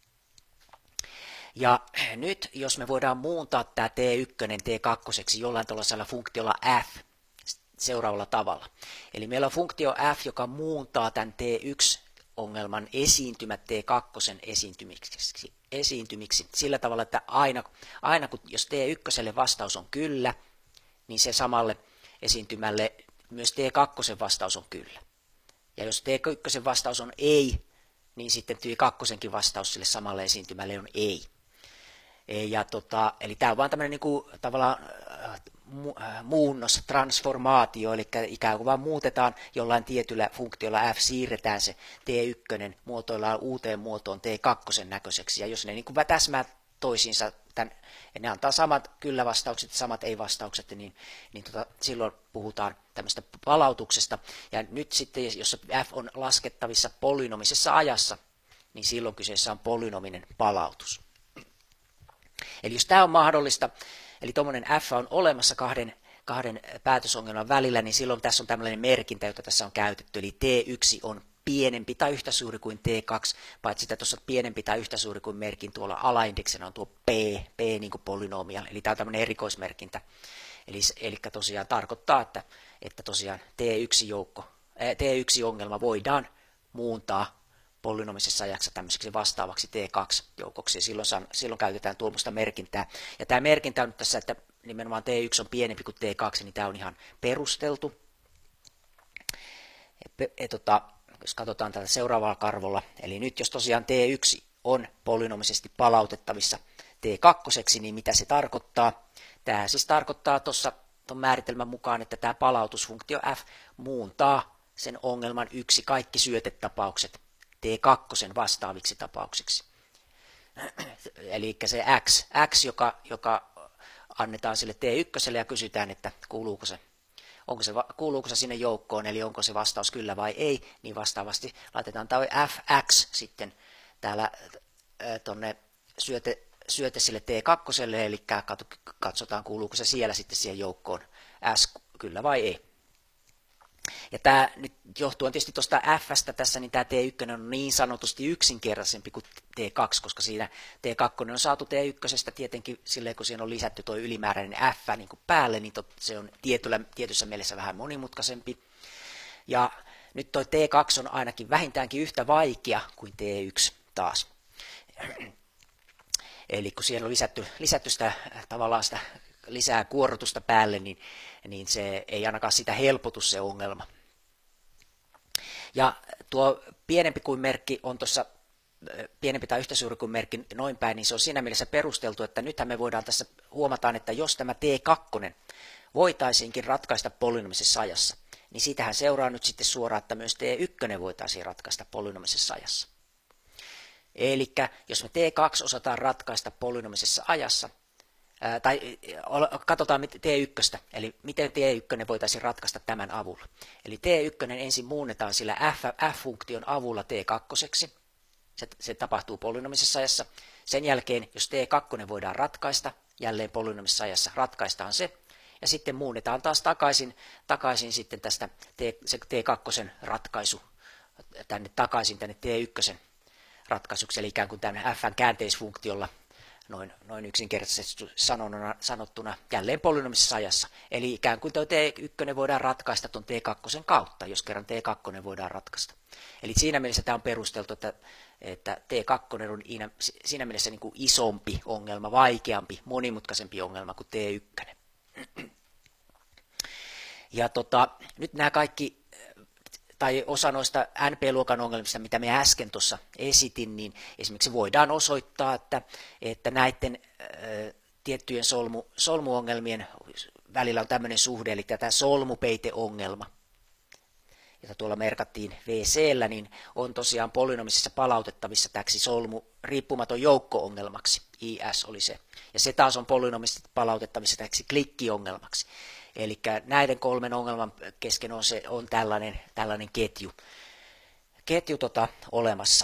Ja nyt, jos me voidaan muuntaa tämä T yksi T kaksi jollain tällaisella funktiolla f seuraavalla tavalla. Eli meillä on funktio f, joka muuntaa tämän T yksi-ongelman esiintymät T kaksi esiintymiksi, esiintymiksi sillä tavalla, että aina, aina kun jos T yksi vastaus on kyllä, niin se samalle esiintymälle myös T kaksi vastaus on kyllä. Ja jos T yksi vastaus on ei, niin sitten T kaksi vastaus sille samalle esiintymälle on ei. Ja tota, eli tämä on vain tämmöinen niin kuin, tavallaan äh, muunnos, transformaatio, eli ikään kuin vaan muutetaan jollain tietyllä funktiolla f, siirretään se T yksi muotoillaan uuteen muotoon T kaksi näköiseksi, ja jos ne niin kuin täsmää toisiinsa, tämän, ne antaa samat kyllä-vastaukset, samat ei-vastaukset, niin, niin tota, silloin puhutaan tämmöistä palautuksesta, ja nyt sitten, jos f on laskettavissa polynomisessa ajassa, niin silloin kyseessä on polynominen palautus. Eli jos tämä on mahdollista, eli tuommoinen f on olemassa kahden, kahden päätösongelman välillä, niin silloin tässä on tämmöinen merkintä, jota tässä on käytetty, eli T yksi on pienempi tai yhtä suuri kuin T kaksi, paitsi että tuossa pienempi tai yhtä suuri kuin merkin tuolla alaindeksenä on tuo P, P niin kuin polynomial, eli tämä on tämmöinen erikoismerkintä. Eli, eli tosiaan tarkoittaa, että, että tosiaan T yksi-joukko, ää, T yksi-ongelma voidaan muuntaa polynomisessa ajaksi tämmöiseksi vastaavaksi T kaksi-joukoksi, silloin, silloin käytetään tuommoista merkintää. Ja tämä merkintä on nyt tässä, että nimenomaan T yksi on pienempi kuin T kaksi, niin tämä on ihan perusteltu. Ja, tota, jos katsotaan tätä seuraavalla karvolla, eli nyt jos tosiaan T yksi on polynomisesti palautettavissa T kaksi, niin mitä se tarkoittaa? Tämä siis tarkoittaa tuossa tuon määritelmän mukaan, että tämä palautusfunktio f muuntaa sen ongelman yksi kaikki syötetapaukset T kaksi vastaaviksi tapauksiksi. Eli se x, x joka, joka annetaan sille T yksi ja kysytään, että kuuluuko se, onko se, kuuluuko se sinne joukkoon, eli onko se vastaus kyllä vai ei, niin vastaavasti laitetaan tämä fx sitten täällä tuonne syöte, syöte sille T kaksi, eli katsotaan kuuluuko se siellä sitten siihen joukkoon s kyllä vai ei. Ja tämä nyt johtuen tietysti tuosta f:stä tässä, niin tämä T yksi on niin sanotusti yksinkertaisempi kuin T kaksi, koska siinä T kaksi on saatu T yksi tietenkin silleen, kun siihen on lisätty tuo ylimääräinen f niin kuin päälle, niin tot, se on tietyllä, tietyssä mielessä vähän monimutkaisempi. Ja nyt tuo T kaksi on ainakin vähintäänkin yhtä vaikea kuin T yksi taas. Eli kun siihen on lisätty, lisätty sitä, tavallaan sitä lisää kuorrutusta päälle, niin, niin se ei ainakaan sitä helpotu se ongelma. Ja tuo pienempi kuin merkki on tuossa, pienempi tai yhtä suuri kuin merkki noin päin, niin se on siinä mielessä perusteltu, että nythän me voidaan tässä huomataan, että jos tämä T kaksi voitaisiinkin ratkaista polynomisessa ajassa, niin siitähän seuraa nyt sitten suoraan, että myös T yksi voitaisiin ratkaista polynomisessa ajassa. Eli jos me T kaksi osataan ratkaista polynomisessa ajassa, ää, tai katsotaan T yksi, eli miten T yksi voitaisiin ratkaista tämän avulla. Eli T yksi ensin muunnetaan sillä f-funktion avulla T kaksi, se, se tapahtuu polynomisessa ajassa. Sen jälkeen, jos T kaksi voidaan ratkaista, jälleen polynomisessa ajassa ratkaistaan se, ja sitten muunnetaan taas takaisin, takaisin sitten tästä T, se T kaksi ratkaisu tänne takaisin tänne T yksi ratkaisuksi, eli ikään kuin tämän f:n käänteisfunktiolla noin, noin yksinkertaisesti sanona, sanottuna jälleen polynomisessa ajassa. Eli ikään kuin tuo T yksi voidaan ratkaista tuon T kaksi kautta, jos kerran T kaksi voidaan ratkaista. Eli siinä mielessä tämä on perusteltu, että, että T kaksi on siinä mielessä niin kuin isompi ongelma, vaikeampi, monimutkaisempi ongelma kuin T yksi. Ja tota, nyt nämä kaikki, tai osa noista N P-luokan ongelmista, mitä me äsken tuossa esitin, niin esimerkiksi voidaan osoittaa, että, että näiden ä, tiettyjen solmu, solmuongelmien välillä on tämmöinen suhde, eli tämä solmupeiteongelma, jota tuolla merkattiin V C:llä, niin on tosiaan polynomisessa palautettavissa täksi solmu riippumaton joukko-ongelmaksi, I S oli se, ja se taas on polynomisesti palautettavissa täksi klikkiongelmaksi. Eli näiden kolmen ongelman kesken on, se, on tällainen, tällainen ketju, ketju tota, olemassa.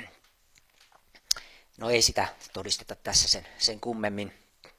No ei sitä todisteta tässä sen, sen kummemmin,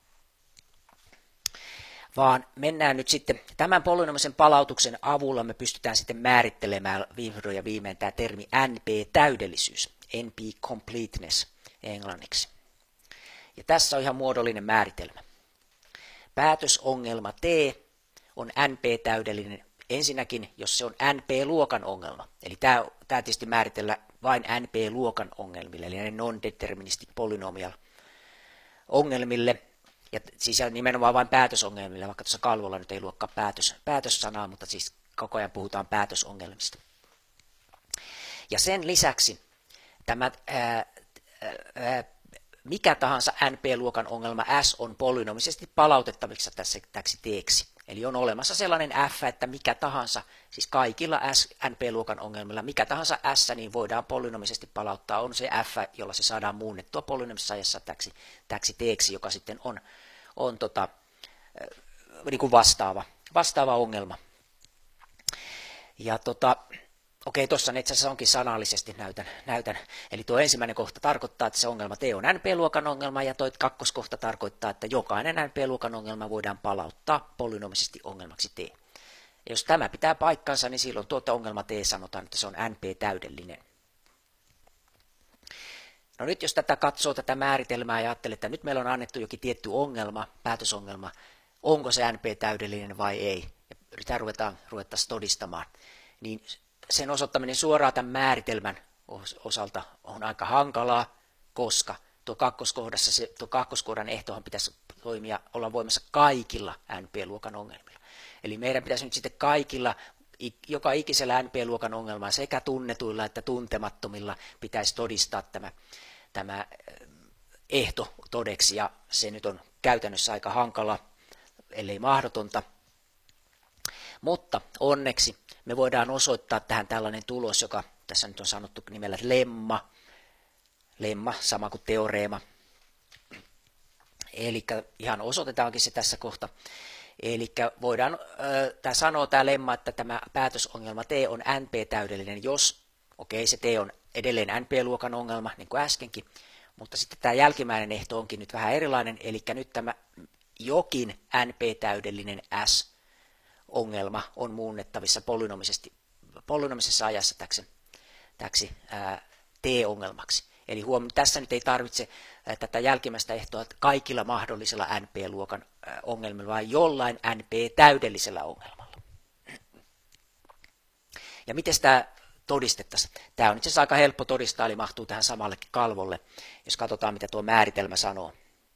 vaan mennään nyt sitten tämän polynomisen palautuksen avulla me pystytään sitten määrittelemään vihdoin ja viimein tämä termi N P-täydellisyys, N P-completeness englanniksi. Ja tässä on ihan muodollinen määritelmä. Päätösongelma T on N P-täydellinen ensinnäkin, jos se on N P-luokan ongelma. Eli tämä, tämä tietysti määritellään vain N P-luokan ongelmille, eli ne non-deterministic polynomial ongelmille, ja siis nimenomaan vain päätösongelmille, vaikka tuossa kalvolla nyt ei luokkaa päätös, päätössanaa, mutta siis koko ajan puhutaan päätösongelmista. Ja sen lisäksi tämä ää, ää, mikä tahansa N P-luokan ongelma S on polynomisesti palautettavissa tässä täksi T:ksi. Eli on olemassa sellainen F, että mikä tahansa, siis kaikilla S, N P-luokan ongelmilla, mikä tahansa S, niin voidaan polynomisesti palauttaa, on se F, jolla se saadaan muunnettua polynomisessa ajassa täksi, täksi T:ksi, joka sitten on, on tota, niin kuin vastaava, vastaava ongelma. Ja tota, okei, tuossa itse asiassa onkin sanallisesti näytän, näytän. Eli tuo ensimmäinen kohta tarkoittaa, että se ongelma T on N P-luokan ongelma, ja tuo kakkoskohta tarkoittaa, että jokainen N P-luokan ongelma voidaan palauttaa polynomisesti ongelmaksi T. Ja jos tämä pitää paikkansa, niin silloin tuota ongelma T sanotaan, että se on N P-täydellinen. No nyt jos tätä katsoo tätä määritelmää ja ajattelee, että nyt meillä on annettu jokin tietty ongelma, päätösongelma, onko se N P-täydellinen vai ei, ja yritetään ruvetaan, ruvettaisiin todistamaan, niin sen osoittaminen suoraan tämän määritelmän osalta on aika hankalaa, koska tuo kakkoskohdassa, se, tuo kakkoskohdan ehtohan pitäisi toimia, olla voimassa kaikilla N P-luokan ongelmilla. Eli meidän pitäisi nyt sitten kaikilla, joka ikisellä N P-luokan ongelmalla, sekä tunnetuilla että tuntemattomilla, pitäisi todistaa tämä, tämä ehto todeksi, ja se nyt on käytännössä aika hankala, ellei mahdotonta. Mutta onneksi me voidaan osoittaa tähän tällainen tulos, joka tässä nyt on sanottu nimellä lemma, lemma sama kuin teoreema. Eli ihan osoitetaankin se tässä kohta. Eli voidaan, tämä sanoo tämä lemma, että tämä päätösongelma T on N P-täydellinen, jos, okei, se T on edelleen N P-luokan ongelma, niin kuin äskenkin, mutta sitten tämä jälkimmäinen ehto onkin nyt vähän erilainen, eli nyt tämä jokin N P-täydellinen S-ongelma on muunnettavissa polynomisessa ajassa täksi, täksi ää, T-ongelmaksi. Eli huomioon, tässä nyt ei tarvitse tätä jälkimmäistä ehtoa kaikilla mahdollisilla N P-luokan ongelmilla, vaan jollain N P-täydellisellä ongelmalla. Ja miten tämä todistettaisiin? Tämä on itse asiassa aika helppo todistaa, eli mahtuu tähän samallekin kalvolle, jos katsotaan, mitä tuo määritelmä sanoo.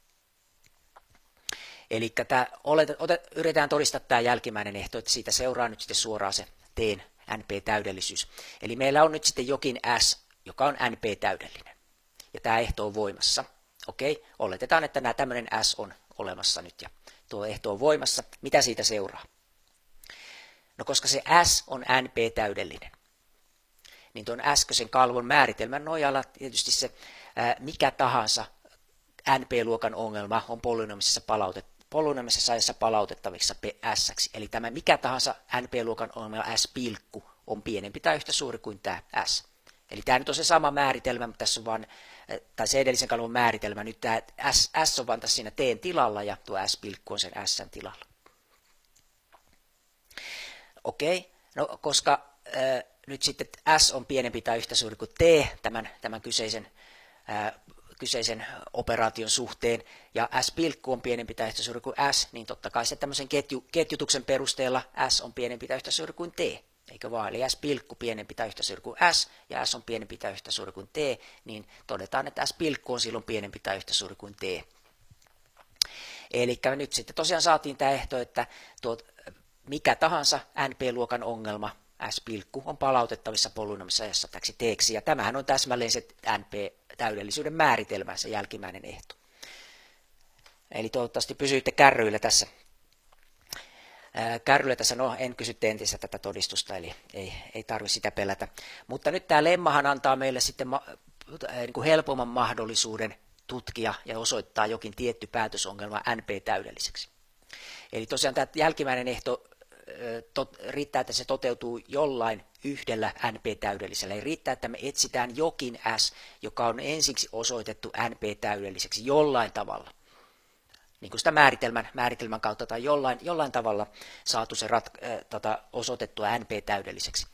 Eli tämä, yritetään todistaa tämä jälkimmäinen ehto, että siitä seuraa nyt sitten suoraan se T:n N P-täydellisyys. Eli meillä on nyt sitten jokin S, joka on N P-täydellinen. Ja tämä ehto on voimassa. Okei, oletetaan, että nämä tämmöinen S on olemassa nyt ja tuo ehto on voimassa. Mitä siitä seuraa? No koska se S on N P-täydellinen, niin tuon äskeisen kalvon määritelmän nojalla tietysti se ää, mikä tahansa N P-luokan ongelma on polynomisessa palautet, polynomisessa ajassa palautettavissa S-ksi. Eli tämä mikä tahansa N P-luokan ongelma S pilkku on pienempi tai yhtä suuri kuin tämä S. Eli tämä nyt on se sama määritelmä, mutta tässä on vain, tai se edellisen kalvon määritelmä, nyt tämä S, S on vain tässä siinä T:n tilalla ja tuo S pilkku on sen S:n tilalla. Okei, no koska äh, nyt sitten S on pienempi tai yhtä suuri kuin T tämän, tämän kyseisen, äh, kyseisen operaation suhteen, ja S pilkku on pienempi tai yhtä suuri kuin S, niin totta kai se tämmöisen ketju, ketjutuksen perusteella S on pienempi tai yhtä suuri kuin T. Eikö vaan? Eli S pilkku pienempi tai yhtä suuri kuin S, ja S on pienempi tai yhtä suuri kuin T, niin todetaan, että S pilkku on silloin pienempi tai yhtä suuri kuin T. Eli nyt sitten tosiaan saatiin tämä ehto, että tuo, mikä tahansa N P-luokan ongelma S pilkku on palautettavissa polynomisessa ajassa täksi T:ksi, ja tämähän on täsmälleen se N P-täydellisyyden määritelmä, se jälkimmäinen ehto. Eli toivottavasti pysyitte kärryillä tässä. Kärryllä tässä, no en kysy entistä tätä todistusta, eli ei, ei tarvitse sitä pelätä. Mutta nyt tämä lemmahan antaa meille sitten ma, niin kuin helpomman mahdollisuuden tutkia ja osoittaa jokin tietty päätösongelma N P-täydelliseksi. Eli tosiaan tämä jälkimmäinen ehto tot, riittää, että se toteutuu jollain yhdellä N P-täydellisellä. Eli riittää, että me etsitään jokin S, joka on ensiksi osoitettu N P-täydelliseksi jollain tavalla. Niin kuin sitä määritelmän, määritelmän kautta tai jollain, jollain tavalla saatu se rat, äh, tota, osoitettua N P-täydelliseksi.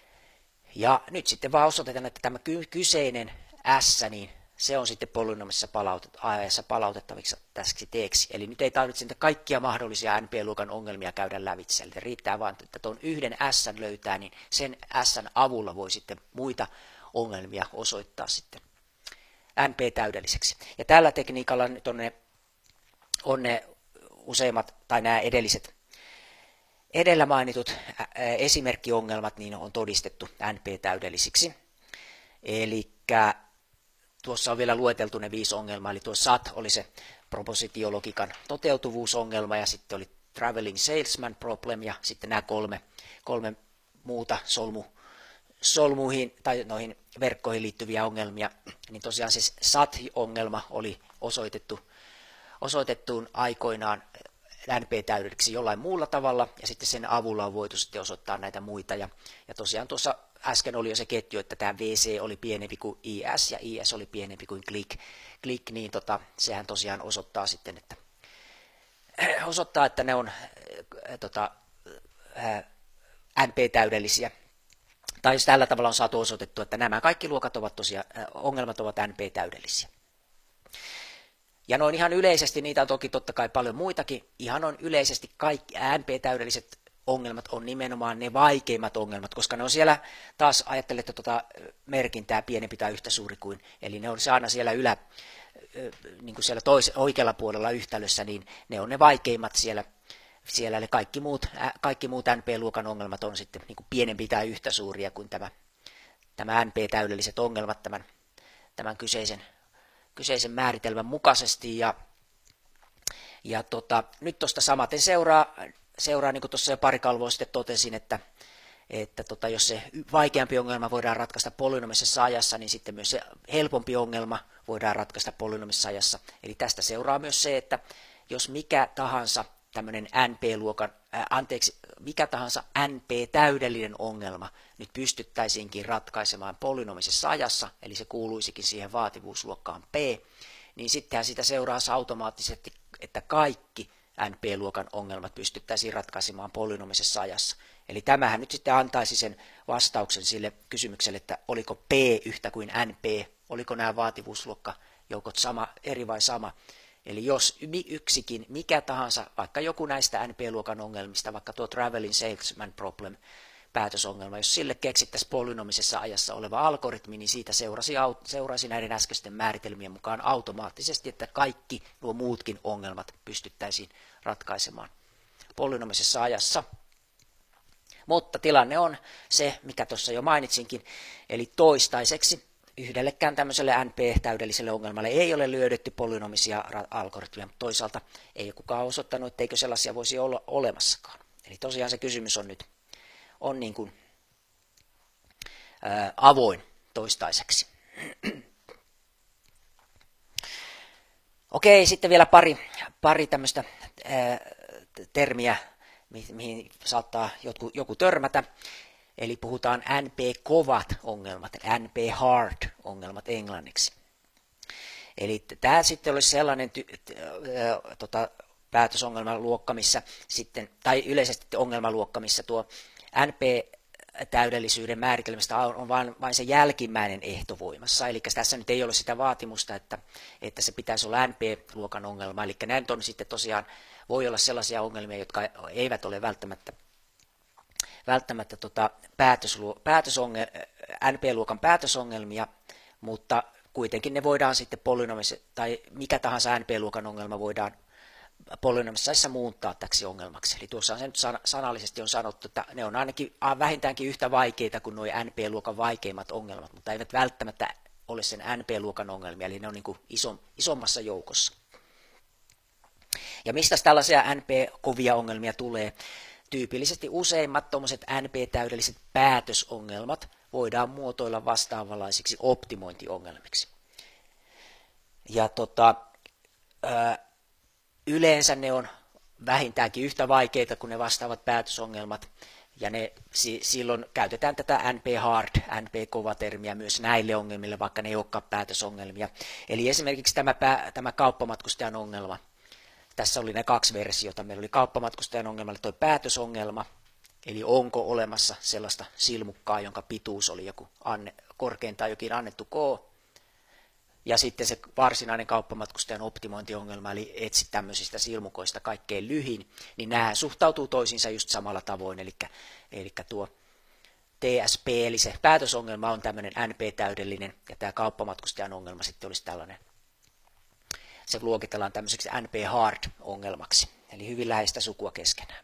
Ja nyt sitten vaan osoitetaan, että tämä kyseinen S, niin se on sitten polynomisessa palautet, ajassa palautettaviksi täksi T:ksi. Eli nyt ei tarvitse niitä kaikkia mahdollisia N P-luokan ongelmia käydä lävitse. Eli riittää vain, että tuon yhden S löytää, niin sen S avulla voi sitten muita ongelmia osoittaa sitten N P-täydelliseksi. Ja tällä tekniikalla nyt on ne on ne useimmat tai nämä edelliset edellä mainitut esimerkkiongelmat niin on todistettu N P-täydellisiksi. Eli tuossa on vielä lueteltu ne viisi ongelmaa, eli tuo S A T oli se propositiologiikan toteutuvuusongelma ja sitten oli traveling salesman problem ja sitten nämä kolme, kolme muuta solmu, solmuihin tai noihin verkkoihin liittyviä ongelmia, niin tosiaan se S A T-ongelma oli osoitettu osoitettuun aikoinaan N P-täydelliseksi jollain muulla tavalla, ja sitten sen avulla on voitu sitten osoittaa näitä muita. Ja, ja tosiaan tuossa äsken oli jo se ketju, että tämä V C oli pienempi kuin I S, ja I S oli pienempi kuin click, click niin tota, sehän tosiaan osoittaa sitten, että, osoittaa, että ne on äh, tota, äh, N P-täydellisiä. Tai jos tällä tavalla on saatu osoitettu, että nämä kaikki luokat ovat tosiaan, äh, ongelmat ovat N P-täydellisiä. Ja noin ihan yleisesti, niitä on toki totta kai paljon muitakin, ihan on yleisesti kaikki N P-täydelliset ongelmat on nimenomaan ne vaikeimmat ongelmat, koska ne on siellä, taas ajattelette tuota merkintää pienempi tai yhtä suuri kuin, eli ne on aina siellä ylä, niin kuin siellä tois, oikealla puolella yhtälössä, niin ne on ne vaikeimmat siellä, siellä eli kaikki muut, kaikki muut N P-luokan ongelmat on sitten niin kuin pienempi tai yhtä suuria kuin tämä, tämä N P-täydelliset ongelmat tämän, tämän kyseisen, kyseisen määritelmän mukaisesti, ja, ja tota, nyt tuosta samaten seuraa, seuraa niin kuin tuossa jo pari kalvoa sitten totesin, että, että tota, jos se vaikeampi ongelma voidaan ratkaista polynomisessa ajassa, niin sitten myös se helpompi ongelma voidaan ratkaista polynomisessa ajassa. Eli tästä seuraa myös se, että jos mikä tahansa tämmöinen N P-luokan, äh, anteeksi, mikä tahansa N P-täydellinen ongelma nyt pystyttäisiinkin ratkaisemaan polynomisessa ajassa, eli se kuuluisikin siihen vaativuusluokkaan P, niin sittenhän sitä seuraa automaattisesti, että kaikki N P-luokan ongelmat pystyttäisiin ratkaisemaan polynomisessa ajassa. Eli tämähän nyt sitten antaisi sen vastauksen sille kysymykselle, että oliko P yhtä kuin N P, oliko nämä vaativuusluokkajoukot sama, eri vai sama. Eli jos yksikin, mikä tahansa, vaikka joku näistä N P-luokan ongelmista, vaikka tuo Traveling Salesman Problem päätösongelma, jos sille keksittäisiin polynomisessa ajassa oleva algoritmi, niin siitä seurasi, seuraisi näiden äskeisten määritelmien mukaan automaattisesti, että kaikki nuo muutkin ongelmat pystyttäisiin ratkaisemaan polynomisessa ajassa. Mutta tilanne on se, mikä tuossa jo mainitsinkin, eli toistaiseksi yhdellekään tämmöiselle N P-täydelliselle ongelmalle ei ole löydetty polynomisia algoritmeja, mutta toisaalta ei kukaan osoittanut, etteikö sellaisia voisi olla olemassakaan. Eli tosiaan se kysymys on nyt on niin kuin, ää, avoin toistaiseksi. Okei, sitten vielä pari, pari tämmöistä ää, termiä, mihin saattaa joku, joku törmätä. Eli puhutaan N P-kovat ongelmat, N P-hard-ongelmat englanniksi. Eli tämä sitten olisi sellainen ty, ää, tota, päätösongelmaluokka, missä sitten, tai yleisesti ongelmaluokka, missä tuo N P-täydellisyyden määritelmästä on vain, vain se jälkimmäinen ehto voimassa. Eli tässä nyt ei ole sitä vaatimusta, että, että se pitäisi olla N P-luokan ongelma. Eli näin on sitten tosiaan, voi olla sellaisia ongelmia, jotka eivät ole välttämättä, välttämättä tota päätösongel, N P-luokan päätösongelmia, mutta kuitenkin ne voidaan sitten polynomis- tai mikä tahansa N P-luokan ongelma voidaan polynomisessa muuntaa täksi ongelmaksi. Eli tuossa on se nyt sanallisesti on sanottu, että ne on ainakin vähintäänkin yhtä vaikeita kuin nuo N P-luokan vaikeimmat ongelmat, mutta eivät välttämättä ole sen N P-luokan ongelmia, eli ne on niin kuin iso, isommassa joukossa. Ja mistä tällaisia N P-kovia ongelmia tulee? Tyypillisesti useimmat tuommoiset N P-täydelliset päätösongelmat voidaan muotoilla vastaavanlaisiksi optimointiongelmiksi. Ja tota, ää, yleensä ne on vähintäänkin yhtä vaikeita kuin ne vastaavat päätösongelmat, ja ne, silloin käytetään tätä N P-hard, N P-kova-termiä myös näille ongelmille, vaikka ne ei olekaan päätösongelmia. Eli esimerkiksi tämä, pää, tämä kauppamatkustajan ongelma, tässä oli ne kaksi versiota. Meillä oli kauppamatkustajan ongelmalle tuo päätösongelma, eli onko olemassa sellaista silmukkaa, jonka pituus oli joku anne, korkeintaan jokin annettu K, ja sitten se varsinainen kauppamatkustajan optimointiongelma, eli etsi tämmöisistä silmukoista kaikkein lyhin, niin nämä suhtautuu toisiinsa just samalla tavoin, eli, eli tuo T S P, eli se päätösongelma on tämmöinen N P-täydellinen, ja tämä kauppamatkustajan ongelma sitten olisi tällainen, se luokitellaan tämmöiseksi N P-hard-ongelmaksi, eli hyvin läheistä sukua keskenään.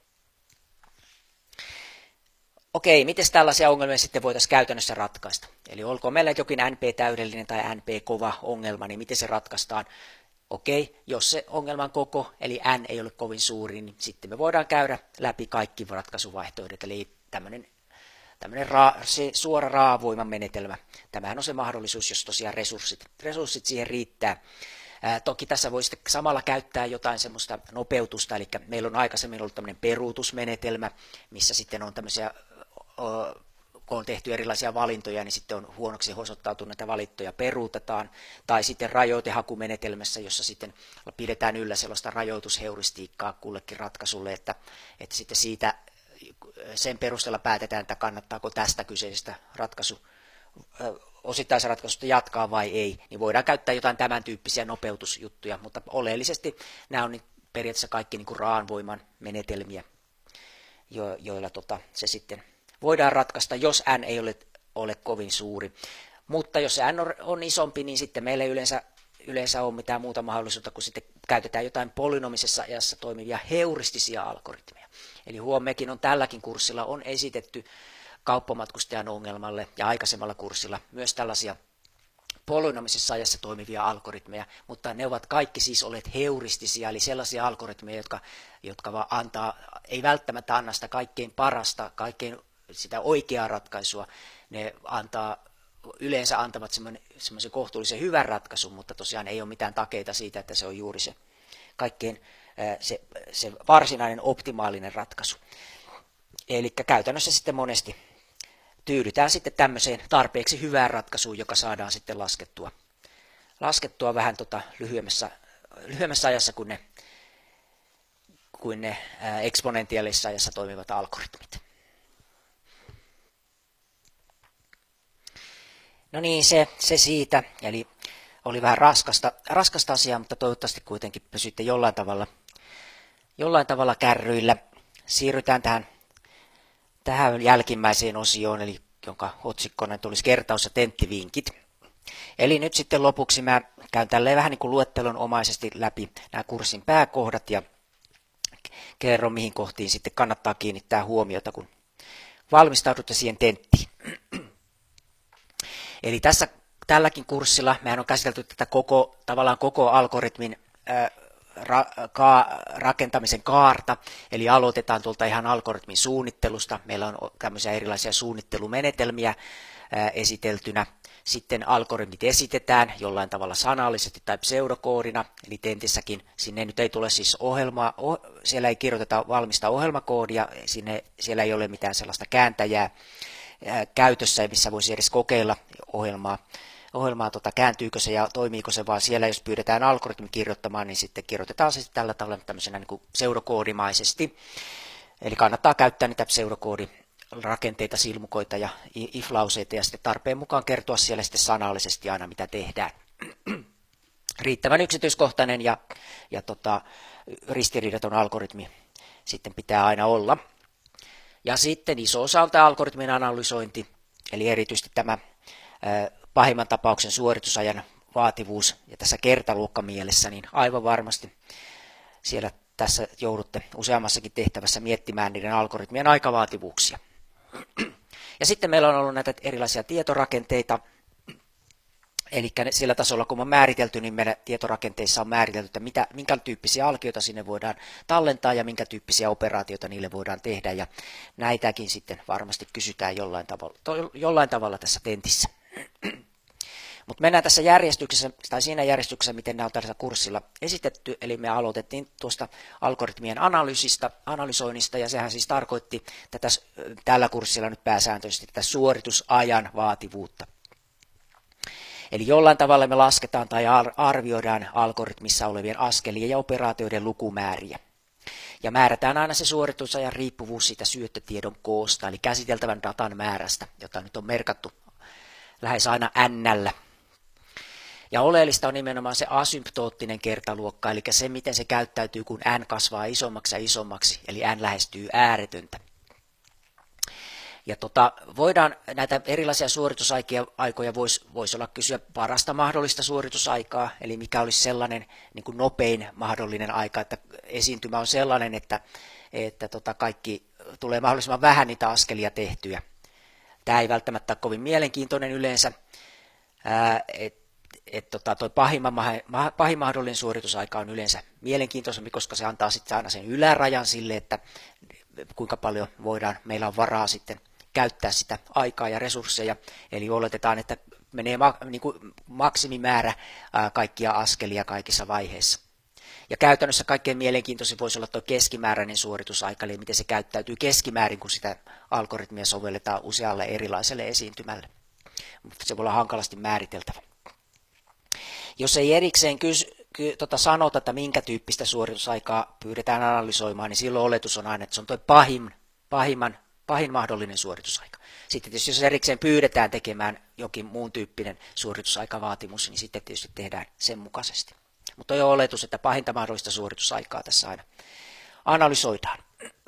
Okei, miten tällaisia ongelmia sitten voitaisiin käytännössä ratkaista? Eli olkoon meillä jokin N P-täydellinen tai N P-kova ongelma, niin miten se ratkaistaan? Okei, jos se ongelman koko, eli N ei ole kovin suuri, niin sitten me voidaan käydä läpi kaikki ratkaisuvaihtoehdot, eli tämmöinen, tämmöinen ra, se suora raavoiman menetelmä. Tämähän on se mahdollisuus, jos tosiaan resurssit, resurssit siihen riittää. Ää, toki tässä voi sitten samalla käyttää jotain semmoista nopeutusta, eli meillä on aikaisemmin ollut tämmöinen peruutusmenetelmä, missä sitten on tämmöisiä, kun on tehty erilaisia valintoja, niin sitten on huonoksi osoittautuneita valintoja peruutetaan, tai sitten rajoitehakumenetelmässä, jossa sitten pidetään yllä sellaista rajoitusheuristiikkaa kullekin ratkaisulle, että, että sitten siitä sen perusteella päätetään, että kannattaako tästä kyseisestä ratkaisu, osittaisratkaisusta jatkaa vai ei, niin voidaan käyttää jotain tämän tyyppisiä nopeutusjuttuja, mutta oleellisesti nämä on periaatteessa kaikki niin kuin raanvoiman menetelmiä, jo, joilla tota, se sitten voidaan ratkaista, jos n ei ole, ole kovin suuri. Mutta jos n on, on isompi, niin sitten meillä ei yleensä, yleensä ole mitään muuta mahdollisuutta, kun sitten käytetään jotain polynomisessa ajassa toimivia heuristisia algoritmeja. Eli huomekin on tälläkin kurssilla on esitetty kauppamatkustajan ongelmalle ja aikaisemmalla kurssilla myös tällaisia polynomisessa ajassa toimivia algoritmeja, mutta ne ovat kaikki siis olleet heuristisia, eli sellaisia algoritmeja, jotka, jotka vaan antaa, ei välttämättä anna sitä kaikkein parasta, kaikkein sitä oikeaa ratkaisua, ne antaa, yleensä antavat semmoisen kohtuullisen hyvän ratkaisun, mutta tosiaan ei ole mitään takeita siitä, että se on juuri se kaikkein se, se varsinainen optimaalinen ratkaisu. Eli käytännössä sitten monesti tyydytään sitten tämmöiseen tarpeeksi hyvään ratkaisuun, joka saadaan sitten laskettua, laskettua vähän tota lyhyemmässä, lyhyemmässä ajassa kuin ne, kuin ne ää, eksponentiaalisessa ajassa toimivat algoritmit. No niin, se, se siitä. Eli oli vähän raskasta, raskasta asiaa, mutta toivottavasti kuitenkin pysyitte jollain tavalla, jollain tavalla kärryillä. Siirrytään tähän tähän jälkimmäiseen osioon, eli jonka otsikkona tulisi kertaus- ja tenttivinkit. Eli nyt sitten lopuksi mä käyn tälleen vähän niin kuin luettelonomaisesti läpi nämä kurssin pääkohdat ja kerron, mihin kohtiin sitten kannattaa kiinnittää huomiota, kun valmistaudutte siihen tenttiin. Eli tässä tälläkin kurssilla mehän on käsitelty tätä koko, tavallaan koko algoritmin ää, Ra, ka, rakentamisen kaarta, eli aloitetaan tuolta ihan algoritmin suunnittelusta. Meillä on tämmöisiä erilaisia suunnittelumenetelmiä ää, esiteltynä. Sitten algoritmit esitetään jollain tavalla sanallisesti tai pseudokoodina, eli tentissäkin sinne nyt ei tule siis ohjelmaa, oh, siellä ei kirjoiteta valmista ohjelmakoodia, sinne, siellä ei ole mitään sellaista kääntäjää ää, käytössä, missä voisi edes kokeilla ohjelmaa. ohjelmaa, tota, kääntyykö se ja toimiiko se, vaan siellä jos pyydetään algoritmi kirjoittamaan, niin sitten kirjoitetaan se tällä tavalla tämmöisenä niin kuin pseudokoodimaisesti. Eli kannattaa käyttää niitä pseudokoodirakenteita, silmukoita ja if-lauseita ja sitten tarpeen mukaan kertoa siellä sitten sanallisesti aina mitä tehdään. Riittävän yksityiskohtainen ja, ja tota, ristiriidaton algoritmi sitten pitää aina olla. Ja sitten iso osa algoritmin analysointi, eli erityisesti tämä pahimman tapauksen suoritusajan vaativuus ja tässä kertaluokkamielessä, niin aivan varmasti siellä tässä joudutte useammassakin tehtävässä miettimään niiden algoritmien aikavaativuuksia. Ja sitten meillä on ollut näitä erilaisia tietorakenteita, eli sillä tasolla kun on määritelty, niin meidän tietorakenteissa on määritelty, että mitä, minkä tyyppisiä alkioita sinne voidaan tallentaa ja minkä tyyppisiä operaatioita niille voidaan tehdä, ja näitäkin sitten varmasti kysytään jollain tavalla, to, jollain tavalla tässä tentissä. Mutta mennään tässä järjestyksessä, tai siinä järjestyksessä, miten nämä on tällä kurssilla esitetty, eli me aloitettiin tuosta algoritmien analyysistä, analysoinnista, ja sehän siis tarkoitti tätä, tällä kurssilla nyt pääsääntöisesti tätä suoritusajan vaativuutta. Eli jollain tavalla me lasketaan tai arvioidaan algoritmissa olevien askelien ja operaatioiden lukumääriä. Ja määrätään aina se suoritusajan riippuvuus siitä syöttötiedon koosta, eli käsiteltävän datan määrästä, jota nyt on merkattu lähes aina n-llä. Ja oleellista on nimenomaan se asymptoottinen kertaluokka, eli se, miten se käyttäytyy, kun n kasvaa isommaksi ja isommaksi, eli n lähestyy ääretöntä. Ja tota, voidaan näitä erilaisia suoritusaikoja voisi vois olla kysyä parasta mahdollista suoritusaikaa, eli mikä olisi sellainen niin kuin nopein mahdollinen aika, että esiintymä on sellainen, että, että tota kaikki tulee mahdollisimman vähän niitä askelia tehtyä. Tämä ei välttämättä ole kovin mielenkiintoinen yleensä, että et tota, toi pahimman, pahin mahdollinen suoritusaika on yleensä mielenkiintoisempi, koska se antaa sitten aina sen ylärajan sille, että kuinka paljon voidaan, meillä on varaa sitten käyttää sitä aikaa ja resursseja, eli oletetaan, että menee ma, niin kuin maksimimäärä ää, kaikkia askelia kaikissa vaiheissa. Ja käytännössä kaikkein mielenkiintoisin voisi olla tuo keskimääräinen suoritusaika, eli miten se käyttäytyy keskimäärin, kun sitä algoritmia sovelletaan usealle erilaiselle esiintymälle. Mutta se voi olla hankalasti määriteltävä. Jos ei erikseen kys, ky, tota sanota, että minkä tyyppistä suoritusaikaa pyydetään analysoimaan, niin silloin oletus on aina, että se on tuo pahin pahimman, pahin mahdollinen suoritusaika. Sitten tietysti jos erikseen pyydetään tekemään jokin muun tyyppinen suoritusaikavaatimus, niin sitten tietysti tehdään sen mukaisesti. Mutta on jo oletus, että pahinta mahdollista suoritusaikaa tässä aina analysoidaan.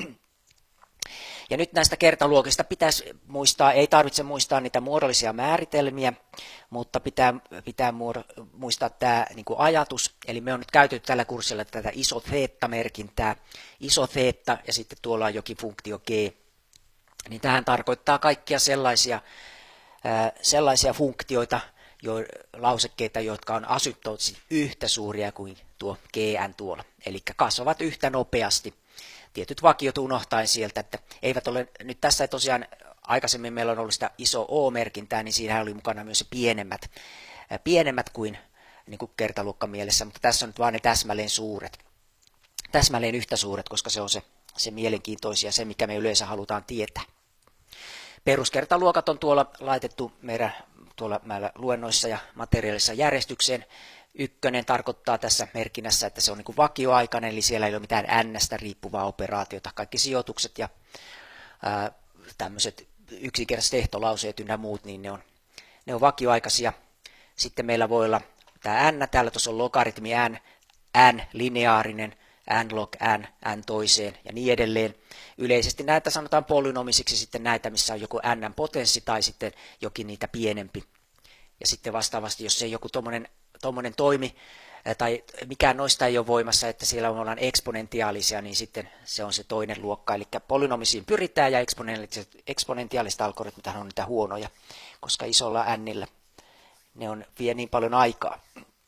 Ja nyt näistä kertaluokista pitäisi muistaa, ei tarvitse muistaa niitä muodollisia määritelmiä, mutta pitää, pitää muistaa tämä niin kuin ajatus. Eli me on nyt käytetty tällä kurssilla tätä iso theta-merkintää, iso theta ja sitten tuolla on jokin funktio g. Niin tähän tarkoittaa kaikkia sellaisia, ää, sellaisia funktioita, jo, lausekkeita, jotka on asymptoottisesti yhtä suuria kuin tuo gn tuolla, eli kasvavat yhtä nopeasti. Tietyt vakiot unohtaen sieltä, että eivät ole, nyt tässä tosiaan aikaisemmin meillä on ollut sitä iso O-merkintää, niin siinä oli mukana myös pienemmät, pienemmät kuin, niin kuin kertaluokkamielessä, mutta tässä on nyt vain ne täsmälleen suuret, täsmälleen yhtä suuret, koska se on se, se mielenkiintoisia, se mikä me yleensä halutaan tietää. Peruskertaluokat on tuolla laitettu meidän tuolla meillä luennoissa ja materiaalissa järjestykseen. Ykkönen tarkoittaa tässä merkinnässä, että se on niin kuin vakioaikainen, eli siellä ei ole mitään N:stä riippuvaa operaatiota. Kaikki sijoitukset ja ää, tämmöiset yksinkertaiset ehtolauseet ynnä muut, niin ne on, ne on vakioaikaisia. Sitten meillä voi olla tämä N, täällä tuossa on logaritmi N, N lineaarinen, N log N, N toiseen ja niin edelleen. Yleisesti näitä sanotaan polynomisiksi sitten näitä, missä on joku N potenssi tai sitten jokin niitä pienempi. Ja sitten vastaavasti, jos ei joku tommonen, tommonen toimi tai mikään noista ei ole voimassa, että siellä ollaan eksponentiaalisia, niin sitten se on se toinen luokka. Eli polynomisiin pyritään ja eksponentiaaliset algoritmit on niitä huonoja, koska isolla Nillä ne on, vie niin paljon aikaa.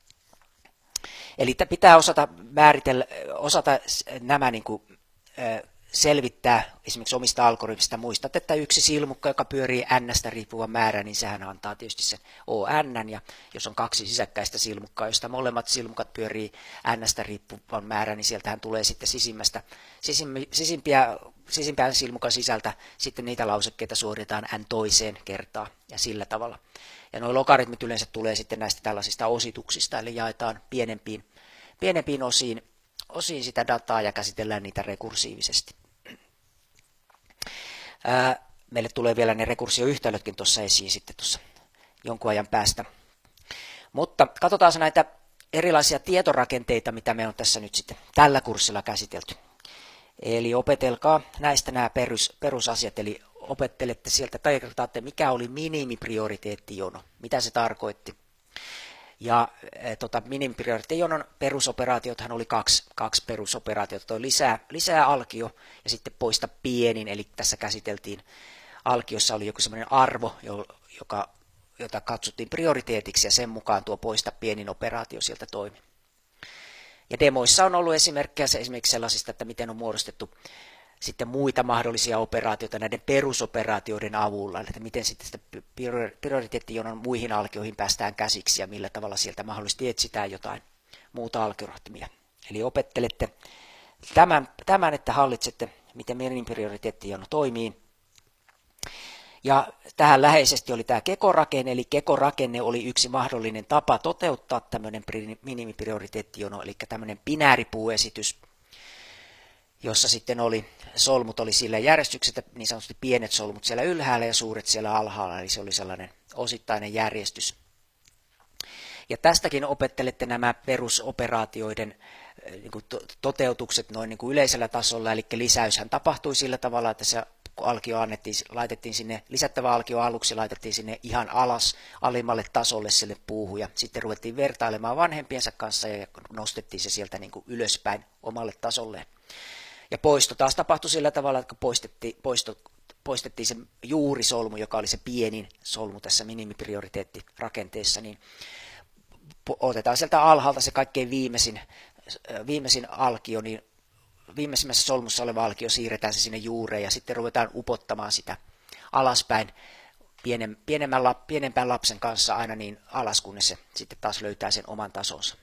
Eli pitää osata määritellä, osata nämä niin kuin, selvittää esimerkiksi omista algoritmista. Muistat, että yksi silmukka, joka pyörii N:stä riippuvan määrän, niin sehän antaa tietysti sen O N, ja jos on kaksi sisäkkäistä silmukkaa, josta molemmat silmukat pyörii N:stä riippuvan määrän, niin sieltähän tulee sitten sisimmästä, sisimpiä, sisimpään silmukan sisältä sitten niitä lausekkeita suoritetaan N toiseen kertaan ja sillä tavalla. Ja nuo logaritmit yleensä tulee sitten näistä tällaisista osituksista, eli jaetaan pienempiin, pienempiin osiin, osiin sitä dataa ja käsitellään niitä rekursiivisesti. Ää, meille tulee vielä ne rekursioyhtälötkin tuossa esiin sitten tuossa jonkun ajan päästä. Mutta katsotaan näitä erilaisia tietorakenteita, mitä me on tässä nyt sitten tällä kurssilla käsitelty. Eli opetelkaa näistä nämä perus, perusasiat, eli opettelette sieltä tai kertaatte, mikä oli minimiprioriteettijono, mitä se tarkoitti. Ja e, tota, minimiprioriteettijonon perusoperaatiothan oli kaksi, kaksi perusoperaatiota, toi lisää, lisää alkio ja sitten poista pienin, eli tässä käsiteltiin, alkiossa oli joku sellainen arvo, joka, jota katsottiin prioriteetiksi ja sen mukaan tuo poista pienin operaatio sieltä toimi. Ja demoissa on ollut esimerkkejä esimerkiksi sellaisista, että miten on muodostettu sitten muita mahdollisia operaatioita näiden perusoperaatioiden avulla, että miten sitten sitä prioriteettijonon muihin alkioihin päästään käsiksi ja millä tavalla sieltä mahdollisesti etsitään jotain muuta algoritmia. Eli opettelette tämän, tämän että hallitsette, miten minimiprioriteettijono toimii. Ja tähän läheisesti oli tämä kekorakenne, eli kekorakenne oli yksi mahdollinen tapa toteuttaa tämmöinen minimiprioriteettijono, eli tämmöinen binääripuuesitys, jossa sitten oli, solmut oli sillä järjestyksessä, niin sanotusti pienet solmut siellä ylhäällä ja suuret siellä alhaalla, eli se oli sellainen osittainen järjestys. Ja tästäkin opettelette nämä perusoperaatioiden niin kuin toteutukset noin niin kuin yleisellä tasolla, eli lisäyshän tapahtui sillä tavalla, että se alkio annettiin, laitettiin sinne, lisättävä alkio aluksi laitettiin sinne ihan alas alimmalle tasolle sille puuhun ja sitten ruvettiin vertailemaan vanhempiensa kanssa ja nostettiin se sieltä niin kuin ylöspäin omalle tasolleen. Ja poisto taas tapahtui sillä tavalla, että kun poistettiin, poisto, poistettiin se juurisolmu, joka oli se pienin solmu tässä minimiprioriteettirakenteessa, niin otetaan sieltä alhaalta se kaikkein viimeisin, viimeisin alkio, niin viimeisimmässä solmussa oleva alkio siirretään se sinne juureen ja sitten ruvetaan upottamaan sitä alaspäin pienen, pienemmän, pienempään lapsen kanssa aina niin alas, kunnes se sitten taas löytää sen oman tasonsa.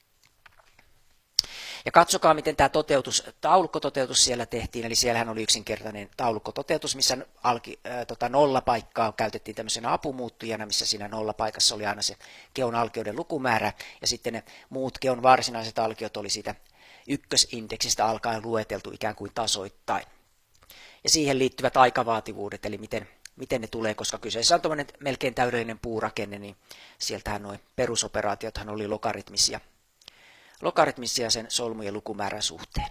Ja katsokaa, miten tämä toteutus, taulukkototeutus siellä tehtiin, eli siellähän oli yksinkertainen taulukkototeutus, missä alki, ää, tota nollapaikkaa käytettiin tämmöisenä apumuuttujana, missä siinä nollapaikassa oli aina se keon alkioiden lukumäärä, ja sitten ne muut keon varsinaiset alkiot oli siitä ykkösindeksistä alkaen lueteltu ikään kuin tasoittain. ja siihen liittyvät aikavaativuudet, eli miten, miten ne tulee, koska kyseessä on tuommoinen melkein täydellinen puurakenne, niin sieltähän nuo perusoperaatiothan oli logaritmisia, logaritmisia sen solmujen lukumäärän suhteen.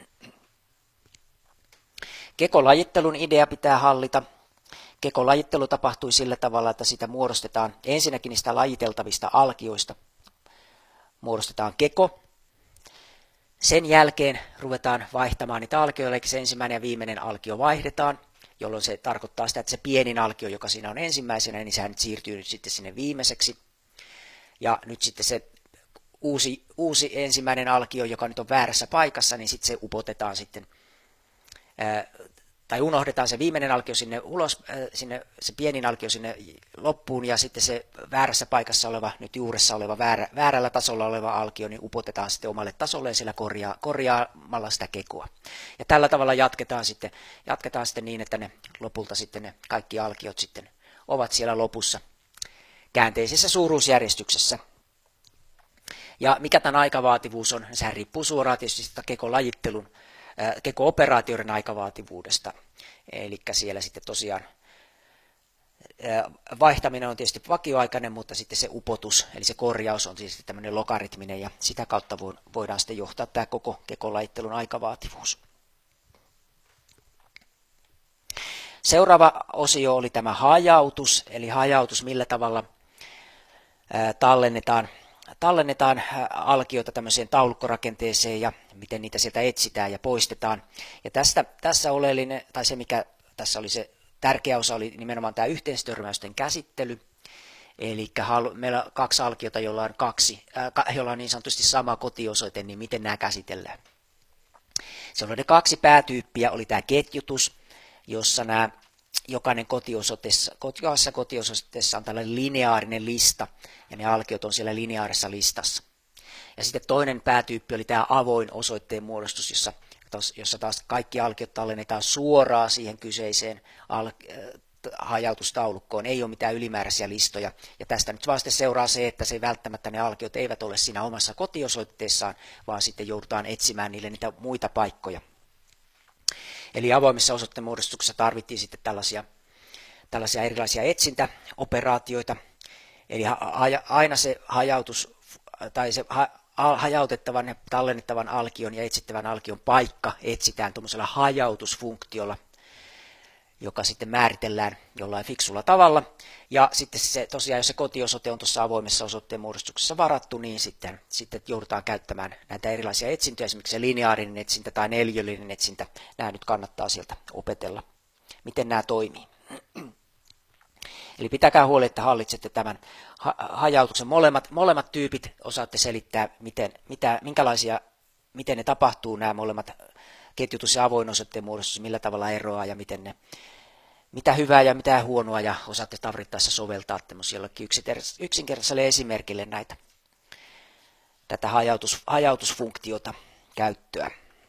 Kekolajittelun idea pitää hallita. Kekolajittelu tapahtui sillä tavalla, että sitä muodostetaan ensinnäkin niistä lajiteltavista alkioista. Muodostetaan keko. Sen jälkeen ruvetaan vaihtamaan niitä alkioita, eli se ensimmäinen ja viimeinen alkio vaihdetaan, jolloin se tarkoittaa sitä, että se pienin alkio, joka siinä on ensimmäisenä, niin sehän nyt siirtyy nyt sitten sinne viimeiseksi. Ja nyt sitten se uusi, uusi ensimmäinen alkio, joka nyt on väärässä paikassa, niin sitten se upotetaan sitten, ää, tai unohdetaan se viimeinen alkio sinne ulos, ää, sinne, se pienin alkio sinne loppuun, ja sitten se väärässä paikassa oleva, nyt juuressa oleva, väärä, väärällä tasolla oleva alkio, niin upotetaan sitten omalle tasolle ja sillä korjaa, korjaamalla sitä kekoa. Ja tällä tavalla jatketaan sitten, jatketaan sitten niin, että ne lopulta sitten ne kaikki alkiot sitten ovat siellä lopussa käänteisessä suuruusjärjestyksessä. Ja mikä tämän aikavaativuus on? Sehän riippuu suoraan tietysti sitä kekolajittelun, äh, keko-operaatioiden aikavaativuudesta. Eli siellä sitten tosiaan äh, vaihtaminen on tietysti vakioaikainen, mutta sitten se upotus, eli se korjaus on tietysti tämmöinen logaritminen, ja sitä kautta voidaan sitten johtaa tämä koko kekolajittelun aikavaativuus. Seuraava osio oli tämä hajautus, eli hajautus, millä tavalla äh, tallennetaan Tallennetaan alkioita tämmöiseen taulukkorakenteeseen ja miten niitä sieltä etsitään ja poistetaan. Ja tästä, tässä oleellinen, tai se mikä tässä oli se tärkeä osa, oli nimenomaan tämä yhteistörmäysten käsittely. Eli meillä on kaksi alkiota, jolla on, kaksi, äh, jolla on niin sanotusti sama kotiosoite, niin miten nämä käsitellään. Se oli ne kaksi päätyyppiä, oli tämä ketjutus, jossa nämä jokainen kotiosoitteessa, jokaisessa kotiosoitteessa on tällainen lineaarinen lista, ja ne alkiot on siellä lineaarisessa listassa. Ja sitten toinen päätyyppi oli tämä avoin osoitteen muodostus, jossa, jossa taas kaikki alkiot tallennetaan suoraan siihen kyseiseen al, hajautustaulukkoon. Ei ole mitään ylimääräisiä listoja, ja tästä nyt vaan sitten seuraa se, että se välttämättä ne alkiot eivät ole siinä omassa kotiosoitteessaan, vaan sitten joudutaan etsimään niille niitä muita paikkoja. Eli avoimessa osoitteen muodostuksessa tarvittiin sitten tällaisia, tällaisia erilaisia etsintäoperaatioita. Eli aina se hajautus tai se hajautettavan ja tallennettavan alkion ja etsittävän alkion paikka etsitään tuollaisella hajautusfunktiolla, joka sitten määritellään jollain fiksulla tavalla. Ja sitten se, tosiaan, jos se kotiosoite on tuossa avoimessa osoitteen muodostuksessa varattu, niin sitten, sitten joudutaan käyttämään näitä erilaisia etsintöjä, esimerkiksi se lineaarinen etsintä tai neliöllinen etsintä. Nämä nyt kannattaa sieltä opetella, miten nämä toimii. Eli pitäkää huoli, että hallitsette tämän hajautuksen molemmat, molemmat tyypit, osaatte selittää, miten, mitä, minkälaisia, miten ne tapahtuu, nämä molemmat ketjutus- ja avoin osoitteen muodostus, millä tavalla eroaa ja miten ne, mitä hyvää ja mitä huonoa, ja osaatte tarvittaessa soveltaa jollekin yksinkertaiselle esimerkille näitä, tätä hajautus, hajautusfunktiota käyttöä.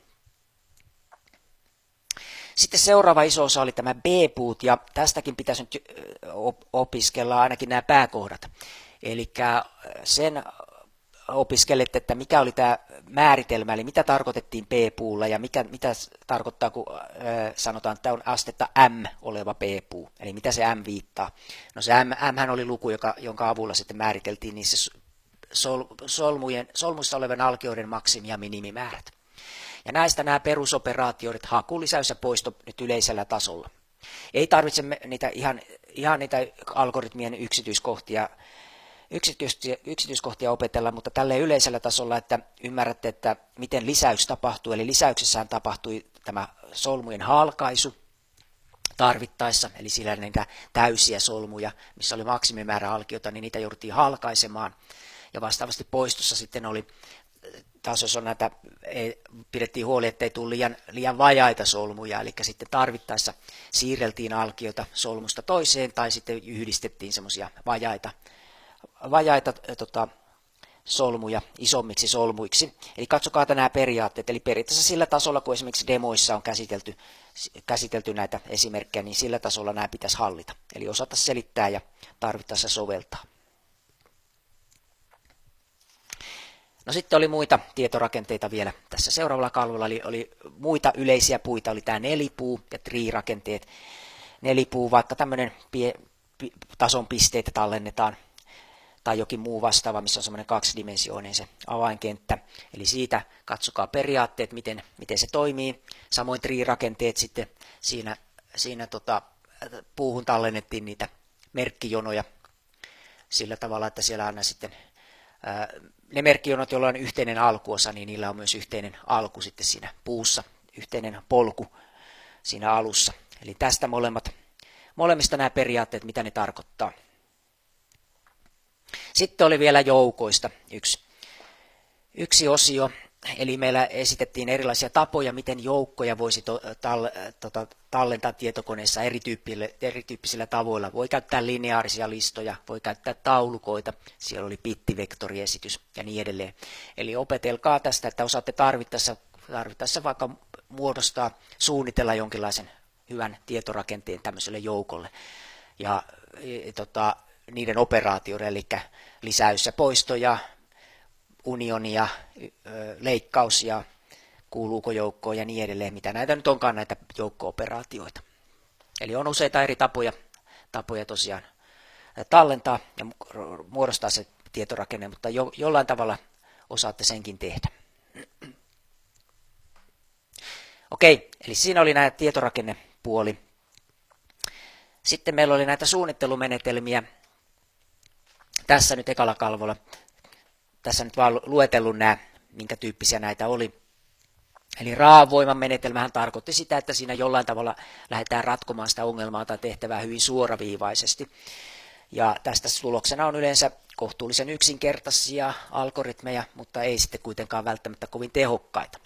Sitten seuraava iso osa oli tämä B-puut, ja tästäkin pitäisi nyt opiskella ainakin nämä pääkohdat. Eli sen opiskelette, että mikä oli tämä määritelmä, eli mitä tarkoitettiin B-puulla ja mikä, mitä tarkoittaa, kun äh, sanotaan, että on astetta M oleva B-puu, eli mitä se M viittaa. No se M, M oli luku, joka, jonka avulla sitten määriteltiin niissä sol, solmujen, solmuissa olevan alkioiden maksimi- ja minimimäärät. Ja näistä nämä perusoperaatiot, haku, lisäys ja poisto nyt yleisellä tasolla. Ei tarvitse niitä ihan, ihan niitä algoritmien yksityiskohtia, yksityiskohtia opetella, mutta tälle yleisellä tasolla, että ymmärrätte, että miten lisäys tapahtuu. Eli lisäyksessään tapahtui tämä solmujen halkaisu tarvittaessa, eli sillä niitä täysiä solmuja, missä oli maksimimäärä alkiota, niin niitä jouduttiin halkaisemaan. Ja vastaavasti poistossa sitten oli, taas jos on näitä, ei, pidettiin huoli, ettei tule liian, liian vajaita solmuja, eli sitten tarvittaessa siirreltiin alkiota solmusta toiseen, tai sitten yhdistettiin semmoisia vajaita, vajaita tota, solmuja isommiksi solmuiksi. Eli katsokaa nämä periaatteet, eli periaatteessa sillä tasolla, kun esimerkiksi demoissa on käsitelty, käsitelty näitä esimerkkejä, niin sillä tasolla nämä pitäisi hallita. Eli osata selittää ja tarvittaessa soveltaa. No sitten oli muita tietorakenteita vielä tässä seuraavalla kalvolla, oli, oli muita yleisiä puita, oli tämä nelipuu ja tree-rakenteet. Nelipuu, vaikka tämmöinen pie, pi, tason pisteitä tallennetaan, tai jokin muu vastaava, missä on semmoinen kaksidimensioinen se avainkenttä. Eli siitä katsokaa periaatteet, miten, miten se toimii. Samoin tree-rakenteet sitten siinä, siinä tota, puuhun tallennettiin niitä merkkijonoja sillä tavalla, että siellä aina sitten ää, ne merkkijonot, joilla on yhteinen alkuosa, niin niillä on myös yhteinen alku sitten siinä puussa, yhteinen polku siinä alussa. Eli tästä molemmat, molemmista nämä periaatteet, mitä ne tarkoittaa. Sitten oli vielä joukoista yksi, yksi osio, eli meillä esitettiin erilaisia tapoja, miten joukkoja voisi to, tal, tota, tallentaa tietokoneessa erityyppisillä tavoilla. Voi käyttää lineaarisia listoja, voi käyttää taulukoita, siellä oli bittivektoriesitys ja niin edelleen. Eli opetelkaa tästä, että osaatte tarvittaessa, tarvittaessa vaikka muodostaa, suunnitella jonkinlaisen hyvän tietorakenteen tämmöiselle joukolle. Ja e, tota, niiden operaatioiden, eli lisäys ja poisto ja unioni ja leikkaus ja kuuluuko joukkoon ja niin edelleen, mitä näitä nyt onkaan näitä joukko-operaatioita. Eli on useita eri tapoja, tapoja tosiaan tallentaa ja muodostaa se tietorakenne, mutta jo, jollain tavalla osaatte senkin tehdä. Okei, eli siinä oli näitä tietorakennepuoli. Sitten meillä oli näitä suunnittelumenetelmiä. Tässä nyt ekalla kalvolla. Tässä nyt vaan luetellut nämä, minkä tyyppisiä näitä oli. Eli raavoiman menetelmähän tarkoitti sitä, että siinä jollain tavalla lähdetään ratkomaan sitä ongelmaa tai tehtävää hyvin suoraviivaisesti. Ja tästä tuloksena on yleensä kohtuullisen yksinkertaisia algoritmeja, mutta ei sitten kuitenkaan välttämättä kovin tehokkaita.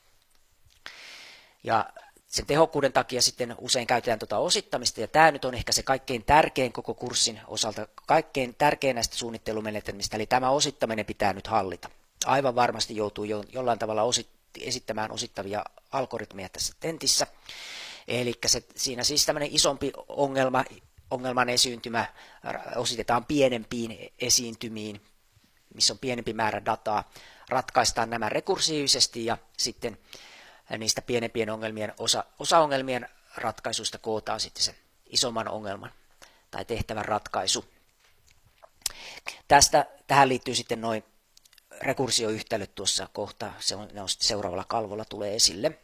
Ja sen tehokkuuden takia sitten usein käytetään tuota osittamista, ja tämä nyt on ehkä se kaikkein tärkein koko kurssin osalta, kaikkein tärkein näistä suunnittelumenetelmistä, eli tämä osittaminen pitää nyt hallita. Aivan varmasti joutuu jo, jollain tavalla osit, esittämään osittavia algoritmeja tässä tentissä. Eli se, siinä siis tämmöinen isompi ongelma, ongelman esiintymä ositetaan pienempiin esiintymiin, missä on pienempi määrä dataa, ratkaistaan nämä rekursiivisesti ja sitten niistä pienempien ongelmien, osa, osa-ongelmien ratkaisuista kootaan sitten se isomman ongelman tai tehtävän ratkaisu. Tästä, tähän liittyy sitten noin rekursioyhtälöt tuossa kohtaa, se on, ne on sitten seuraavalla kalvolla tulee esille.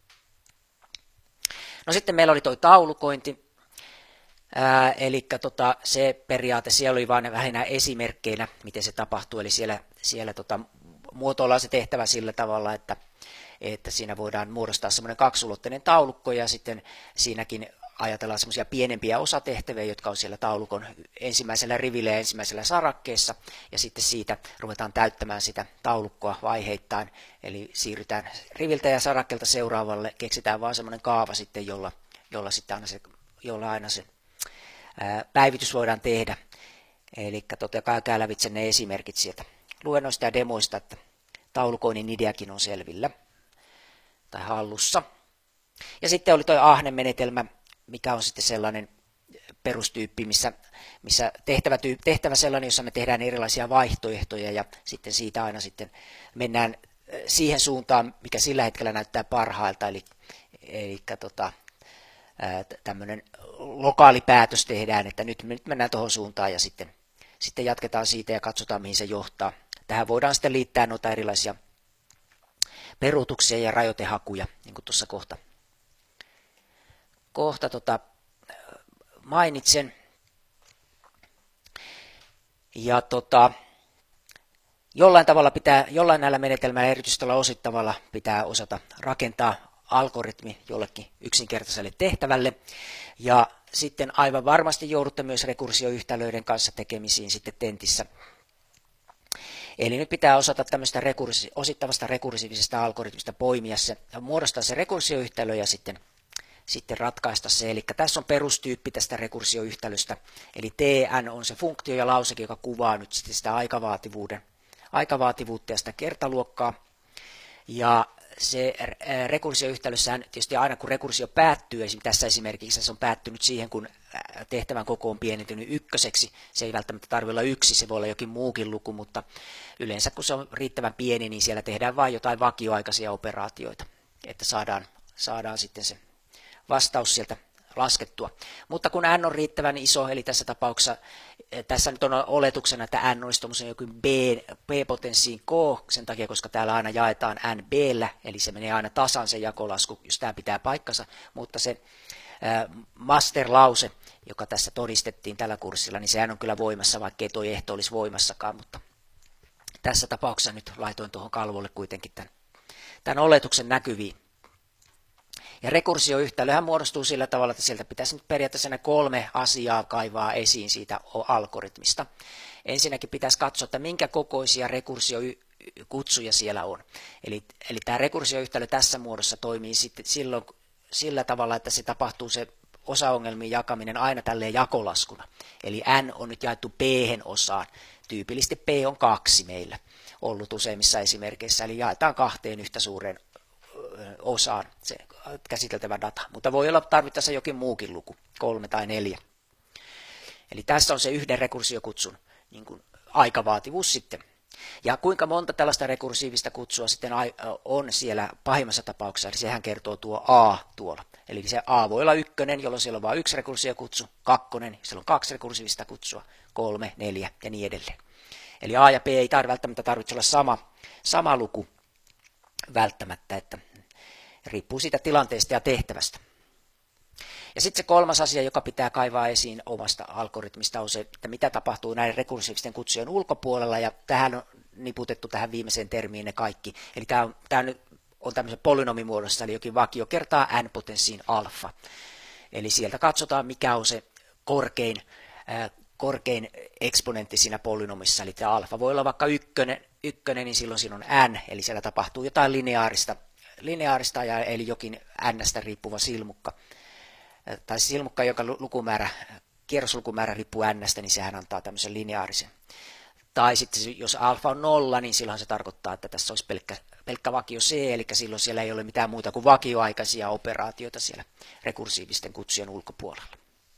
No sitten meillä oli tuo taulukointi, ää, eli tota, se periaate, siellä oli vain vähän esimerkkeinä, miten se tapahtuu, eli siellä, siellä tota, muotoillaan se tehtävä sillä tavalla, että että siinä voidaan muodostaa semmoinen kaksulotteinen taulukko ja sitten siinäkin ajatellaan semmoisia pienempiä osatehtäviä, jotka on siellä taulukon ensimmäisellä rivillä ja ensimmäisellä sarakkeessa ja sitten siitä ruvetaan täyttämään sitä taulukkoa vaiheittain, eli siirrytään riviltä ja sarakkeelta seuraavalle, keksitään vaan semmoinen kaava sitten, jolla, jolla, sitten aina se, jolla aina se ää, päivitys voidaan tehdä, eli totta kai käy lävitse ne esimerkit sieltä luennoista ja demoista, että taulukoinnin ideakin on selvillä tai hallussa. Ja sitten oli tuo ahnemenetelmä, mikä on sitten sellainen perustyyppi, missä, missä tehtävä, tyyppi, tehtävä sellainen, jossa me tehdään erilaisia vaihtoehtoja ja sitten siitä aina sitten mennään siihen suuntaan, mikä sillä hetkellä näyttää parhailta, eli, eli tota, tämmöinen lokaali päätös tehdään, että nyt, nyt mennään tuohon suuntaan ja sitten, sitten jatketaan siitä ja katsotaan, mihin se johtaa. Tähän voidaan sitten liittää noita erilaisia peruutuksia ja rajoitehakuja, niin kuin tuossa kohta, kohta tota, mainitsen. Ja tota, jollain tavalla pitää, jollain näillä menetelmällä, erityisesti tällä osittavalla, pitää osata rakentaa algoritmi jollekin yksinkertaiselle tehtävälle. Ja sitten aivan varmasti joudutte myös rekursioyhtälöiden kanssa tekemisiin sitten tentissä. Eli nyt pitää osata tämmöistä rekursi, osittavasta rekursiivisesta algoritmista poimia se, muodostaa se rekursioyhtälö ja sitten, sitten ratkaista se. Eli tässä on perustyyppi tästä rekursioyhtälöstä, eli tn on se funktio ja lauseke, joka kuvaa nyt sitten sitä aikavaativuuden, aikavaativuutta ja sitä kertaluokkaa. Ja se rekursioyhtälössähän tietysti aina kun rekursio päättyy, esimerkiksi tässä esimerkiksi se on päättynyt siihen, kun tehtävän koko on pienentynyt ykköseksi, se ei välttämättä tarvitse olla yksi, se voi olla jokin muukin luku, mutta yleensä kun se on riittävän pieni, niin siellä tehdään vain jotain vakioaikaisia operaatioita, että saadaan, saadaan sitten se vastaus sieltä laskettua. Mutta kun n on riittävän iso, eli tässä tapauksessa, tässä nyt on oletuksena, että n olisi tuommoisen joku b, b-potenssiin k, sen takia, koska täällä aina jaetaan n b-llä, eli se menee aina tasan se jakolasku, jos tämä pitää paikkansa, mutta se master-lause, joka tässä todistettiin tällä kurssilla, niin sehän on kyllä voimassa, vaikka ei tuo ehto olisi voimassakaan, mutta tässä tapauksessa nyt laitoin tuohon kalvolle kuitenkin tämän, tämän oletuksen näkyviin. Ja rekursioyhtälöhän muodostuu sillä tavalla, että sieltä pitäisi nyt periaatteessa ne kolme asiaa kaivaa esiin siitä algoritmista. Ensinnäkin pitäisi katsoa, että minkä kokoisia rekursiokutsuja siellä on. Eli, eli tämä rekursioyhtälö tässä muodossa toimii sitten silloin sillä tavalla, että se tapahtuu se osaongelmien jakaminen aina tälleen jakolaskuna. Eli n on nyt jaettu p-osaan. Tyypillisesti p on kaksi meillä ollut useimmissa esimerkkeissä, eli jaetaan kahteen yhtä suureen osaan se käsiteltävä data, mutta voi olla tarvittaessa jokin muukin luku, kolme tai neljä. Eli tässä on se yhden rekursio-kutsun niin kuin aikavaativuus sitten. Ja kuinka monta tällaista rekursiivista kutsua sitten on siellä pahimmassa tapauksessa, eli sehän kertoo tuo a tuolla. Eli se a voi olla ykkönen, jolloin siellä on vain yksi rekursiokutsu, kakkonen, siellä on kaksi rekursiivista kutsua, kolme, neljä ja niin edelleen. Eli a ja b ei tar- välttämättä tarvitse olla sama, sama luku välttämättä, että riippuu siitä tilanteesta ja tehtävästä. Ja sitten se kolmas asia, joka pitää kaivaa esiin omasta algoritmista, on se, että mitä tapahtuu näiden rekursiivisten kutsujen ulkopuolella, ja tähän on niputettu tähän viimeiseen termiin ne kaikki. Eli tämä on, tämä nyt on tämmöisen polynomimuodossa, eli jokin vakio kertaa n-potenssiin alfa. Eli sieltä katsotaan, mikä on se korkein, äh, korkein eksponentti siinä polynomissa, eli tämä alfa voi olla vaikka ykkönen, ykkönen, niin silloin siinä on n, eli siellä tapahtuu jotain lineaarista, lineaarista ja, eli jokin n-stä riippuva silmukka. Tai silmukka, joka lukumäärä, kierroslukumäärä riippuu n-stä, niin sehän antaa tämmöisen lineaarisen. Tai sitten jos alfa on nolla, niin silloin se tarkoittaa, että tässä olisi pelkkä, pelkkä vakio c, eli silloin siellä ei ole mitään muuta kuin vakioaikaisia operaatioita siellä rekursiivisten kutsujen ulkopuolella.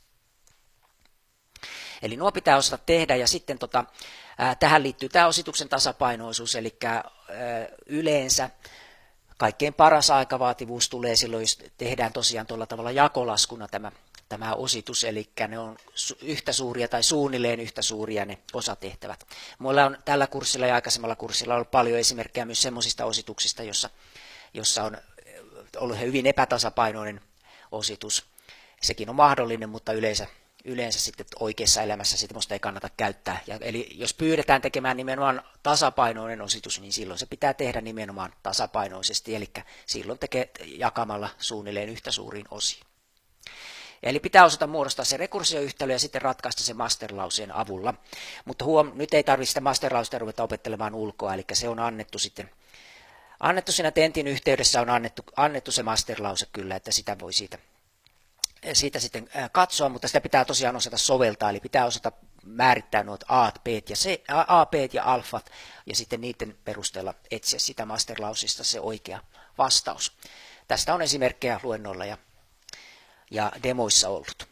Eli nuo pitää osata tehdä, ja sitten tota, ää, tähän liittyy tämä osituksen tasapainoisuus, eli ää, yleensä kaikkein paras aikavaativuus tulee silloin, jos tehdään tosiaan tuolla tavalla jakolaskuna tämä, tämä ositus, eli ne on yhtä suuria tai suunnilleen yhtä suuria ne osatehtävät. Mulla on tällä kurssilla ja aikaisemmalla kurssilla ollut paljon esimerkkejä myös semmoisista osituksista, jossa, jossa on ollut hyvin epätasapainoinen ositus. Sekin on mahdollinen, mutta yleensä, yleensä sitten oikeassa elämässä sitä ei kannata käyttää. Ja, eli jos pyydetään tekemään nimenomaan tasapainoinen ositus, niin silloin se pitää tehdä nimenomaan tasapainoisesti, eli silloin tekee jakamalla suunnilleen yhtä suuriin osiin. Eli pitää osata muodostaa se rekursioyhtälö ja sitten ratkaista se masterlauseen avulla. Mutta huom, nyt ei tarvitse sitä masterlausea ruveta opettelemaan ulkoa, eli se on annettu sitten, annettu siinä tentin yhteydessä on annettu, annettu se masterlause kyllä, että sitä voi siitä siitä sitten katsoa, mutta sitä pitää tosiaan osata soveltaa, eli pitää osata määrittää nuo A, B ja, C, A, B ja alfat, ja sitten niiden perusteella etsiä sitä masterlausista se oikea vastaus. Tästä on esimerkkejä luennoilla ja, ja demoissa ollut.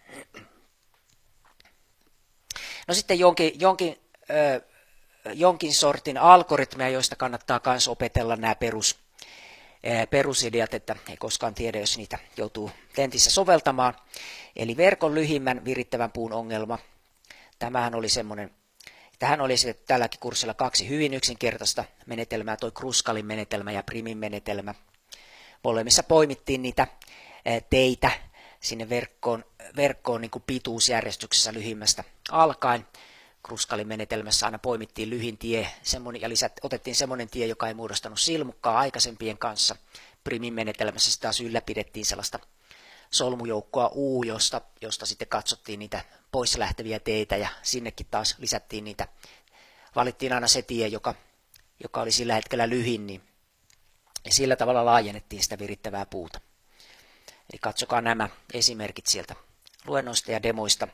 No sitten jonkin, jonkin, ö, jonkin sortin algoritmeja, joista kannattaa myös opetella nämä perus perusideat, että ei koskaan tiedä, jos niitä joutuu tentissä soveltamaan. Eli verkon lyhimmän virittävän puun ongelma. Tämähän oli semmoinen, tähän oli tälläkin kurssilla kaksi hyvin yksinkertaista menetelmää, toi Kruskalin menetelmä ja Primin menetelmä. Molemmissa poimittiin niitä teitä sinne verkkoon, verkkoon niin kuin pituusjärjestyksessä lyhimmästä alkaen. Kruskalin menetelmässä aina poimittiin lyhin tie ja lisät, otettiin semmoinen tie, joka ei muodostanut silmukkaa aikaisempien kanssa. Primin menetelmässä sitä taas ylläpidettiin sellaista solmujoukkoa U, josta, josta sitten katsottiin niitä pois lähteviä teitä ja sinnekin taas lisättiin niitä. Valittiin aina se tie, joka, joka oli sillä hetkellä lyhin, niin ja sillä tavalla laajennettiin sitä virittävää puuta. Eli katsokaa nämä esimerkit sieltä luennoista ja demoista.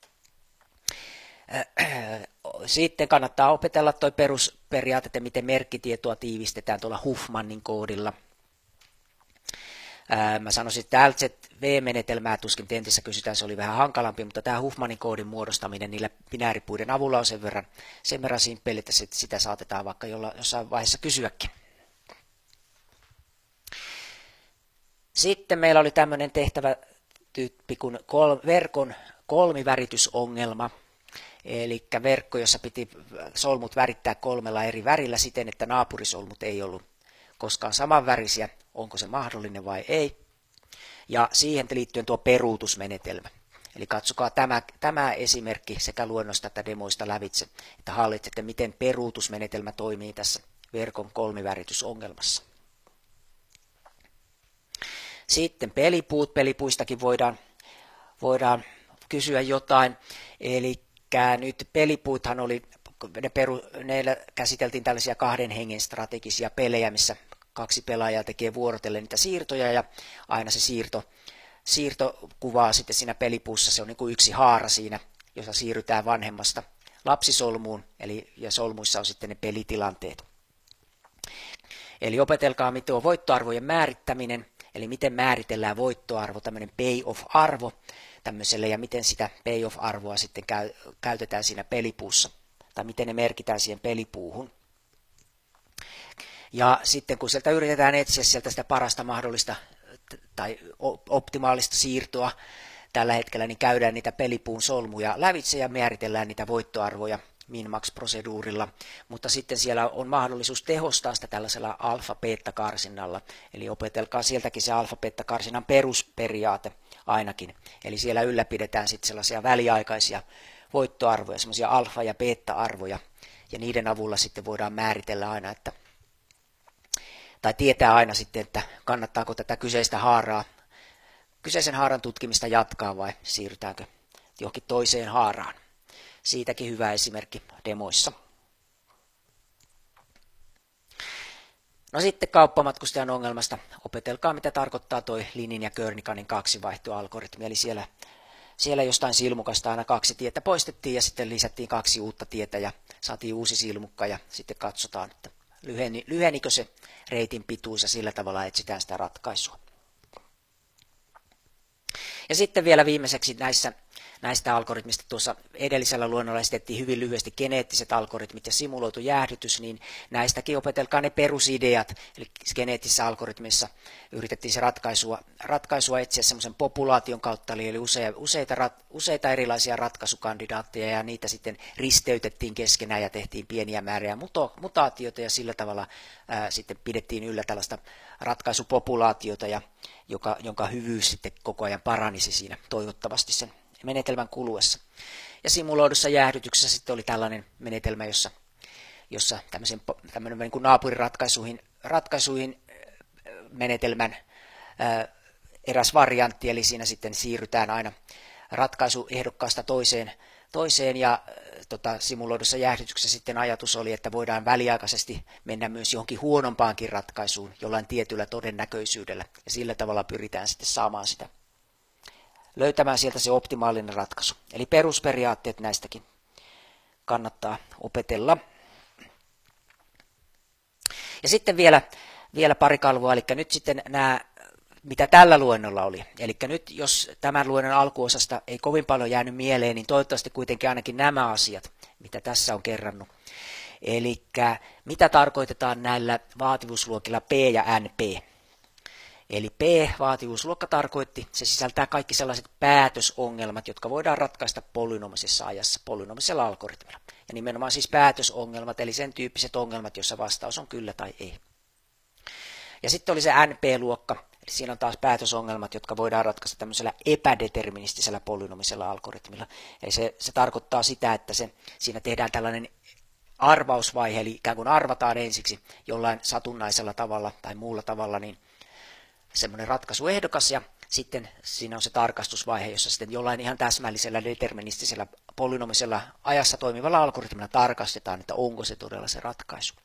Sitten kannattaa opetella tuo perusperiaate, että miten merkkitietoa tiivistetään tuolla Huffmannin koodilla. Ää, mä sanoisin, että L Z V-menetelmää tuskin tentissä kysytään, se oli vähän hankalampi, mutta tämä Huffmanin koodin muodostaminen niillä binääripuiden avulla on sen verran, sen verran simppeli, että sitä saatetaan vaikka jolla, jossain vaiheessa kysyäkin. Sitten meillä oli tämmöinen tehtävätyyppi kuin kol, verkon kolmiväritysongelma, eli verkko, jossa piti solmut värittää kolmella eri värillä siten, että naapurisolmut ei ollut koskaan samanvärisiä, onko se mahdollinen vai ei. Ja siihen liittyen tuo peruutusmenetelmä. Eli katsokaa tämä, tämä esimerkki sekä luennosta että demoista lävitse, että hallitsette, miten peruutusmenetelmä toimii tässä verkon kolmiväritysongelmassa. Sitten pelipuut. Pelipuistakin voidaan, voidaan kysyä jotain. Eli nyt pelipuuthan oli, ne peru, neillä käsiteltiin tällaisia kahden hengen strategisia pelejä, missä kaksi pelaajaa tekee vuorotellen niitä siirtoja ja aina se siirto, siirto kuvaa sitten siinä pelipuussa, se on niin kuin yksi haara siinä, jossa siirrytään vanhemmasta lapsisolmuun, eli ja solmuissa on sitten ne pelitilanteet. Eli opetelkaa, miten on voittoarvojen määrittäminen, eli miten määritellään voittoarvo, tämmöinen payoff-arvo tämmöiselle, ja miten sitä payoff-arvoa sitten käy, käytetään siinä pelipuussa, tai miten ne merkitään siihen pelipuuhun. Ja sitten kun sieltä yritetään etsiä sieltä sitä parasta mahdollista tai optimaalista siirtoa tällä hetkellä, niin käydään niitä pelipuun solmuja lävitse ja määritellään niitä voittoarvoja min-max-proseduurilla, mutta sitten siellä on mahdollisuus tehostaa sitä tällaisella alfa-beta-karsinnalla, eli opetelkaa sieltäkin se alfa-beta-karsinnan perusperiaate ainakin, eli siellä ylläpidetään sitten sellaisia väliaikaisia voittoarvoja, semmoisia alfa- ja beta-arvoja, ja niiden avulla sitten voidaan määritellä aina, että tai tietää aina sitten, että kannattaako tätä kyseistä haaraa, kyseisen haaran tutkimista jatkaa vai siirrytäänkö johonkin toiseen haaraan. Siitäkin hyvä esimerkki demoissa. No sitten kauppamatkustajan ongelmasta opetelkaa, mitä tarkoittaa toi Linin ja Kernighanin kaksivaihtoalgoritmi. Eli siellä, siellä jostain silmukasta aina kaksi tietä poistettiin ja sitten lisättiin kaksi uutta tietä ja saatiin uusi silmukka ja sitten katsotaan, että lyheni, lyhenikö se reitin pituus ja sillä tavalla etsitään sitä ratkaisua. Ja sitten vielä viimeiseksi näissä, näistä algoritmista tuossa edellisellä luonnolla esitettiin hyvin lyhyesti geneettiset algoritmit ja simuloitu jäähdytys, niin näistäkin opetelkaa ne perusideat, eli geneettisissä algoritmissa yritettiin se ratkaisua, ratkaisua etsiä semmoisen populaation kautta, eli useita, useita erilaisia ratkaisukandidaatteja, ja niitä sitten risteytettiin keskenään ja tehtiin pieniä määriä mutaatioita, ja sillä tavalla ää, sitten pidettiin yllä tällaista ratkaisupopulaatiota, ja joka, jonka hyvyys sitten koko ajan paranisi siinä toivottavasti sen menetelmän kuluessa. Ja simuloidussa jäähdytyksessä sitten oli tällainen menetelmä, jossa, jossa tämmöinen niin kuin naapuriratkaisuihin ratkaisuihin menetelmän ää, eräs variantti, eli siinä sitten siirrytään aina ratkaisuehdokkaasta toiseen, toiseen ja tota, simuloidussa jäähdytyksessä sitten ajatus oli, että voidaan väliaikaisesti mennä myös johonkin huonompaankin ratkaisuun jollain tietyllä todennäköisyydellä, ja sillä tavalla pyritään sitten saamaan sitä, löytämään sieltä se optimaalinen ratkaisu. Eli perusperiaatteet näistäkin kannattaa opetella. Ja sitten vielä, vielä pari kalvoa, eli nyt sitten nämä, mitä tällä luennolla oli. Eli nyt jos tämän luennon alkuosasta ei kovin paljon jäänyt mieleen, niin toivottavasti kuitenkin ainakin nämä asiat, mitä tässä on kerrannut. Eli mitä tarkoitetaan näillä vaativuusluokilla P ja N P. Eli P-vaativuusluokka tarkoitti, se sisältää kaikki sellaiset päätösongelmat, jotka voidaan ratkaista polynomisessa ajassa, polynomisella algoritmilla. Ja nimenomaan siis päätösongelmat, eli sen tyyppiset ongelmat, joissa vastaus on kyllä tai ei. Ja sitten oli se N P-luokka, eli siinä on taas päätösongelmat, jotka voidaan ratkaista tämmöisellä epädeterministisellä polynomisella algoritmilla. Eli se, se tarkoittaa sitä, että se, siinä tehdään tällainen arvausvaihe, eli ikään kuin arvataan ensiksi jollain satunnaisella tavalla tai muulla tavalla, niin semmoinen ratkaisuehdokas, ja sitten siinä on se tarkastusvaihe, jossa sitten jollain ihan täsmällisellä deterministisellä polynomisella ajassa toimivalla algoritmilla tarkastetaan, että onko se todella se ratkaisu.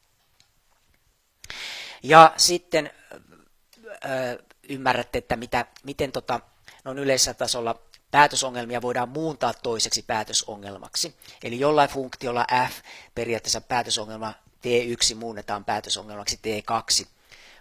Ja sitten ö, ymmärrätte, että mitä, miten tota, no yleisellä tasolla päätösongelmia voidaan muuntaa toiseksi päätösongelmaksi. Eli jollain funktiolla f periaatteessa päätösongelma T yksi muunnetaan päätösongelmaksi T kaksi.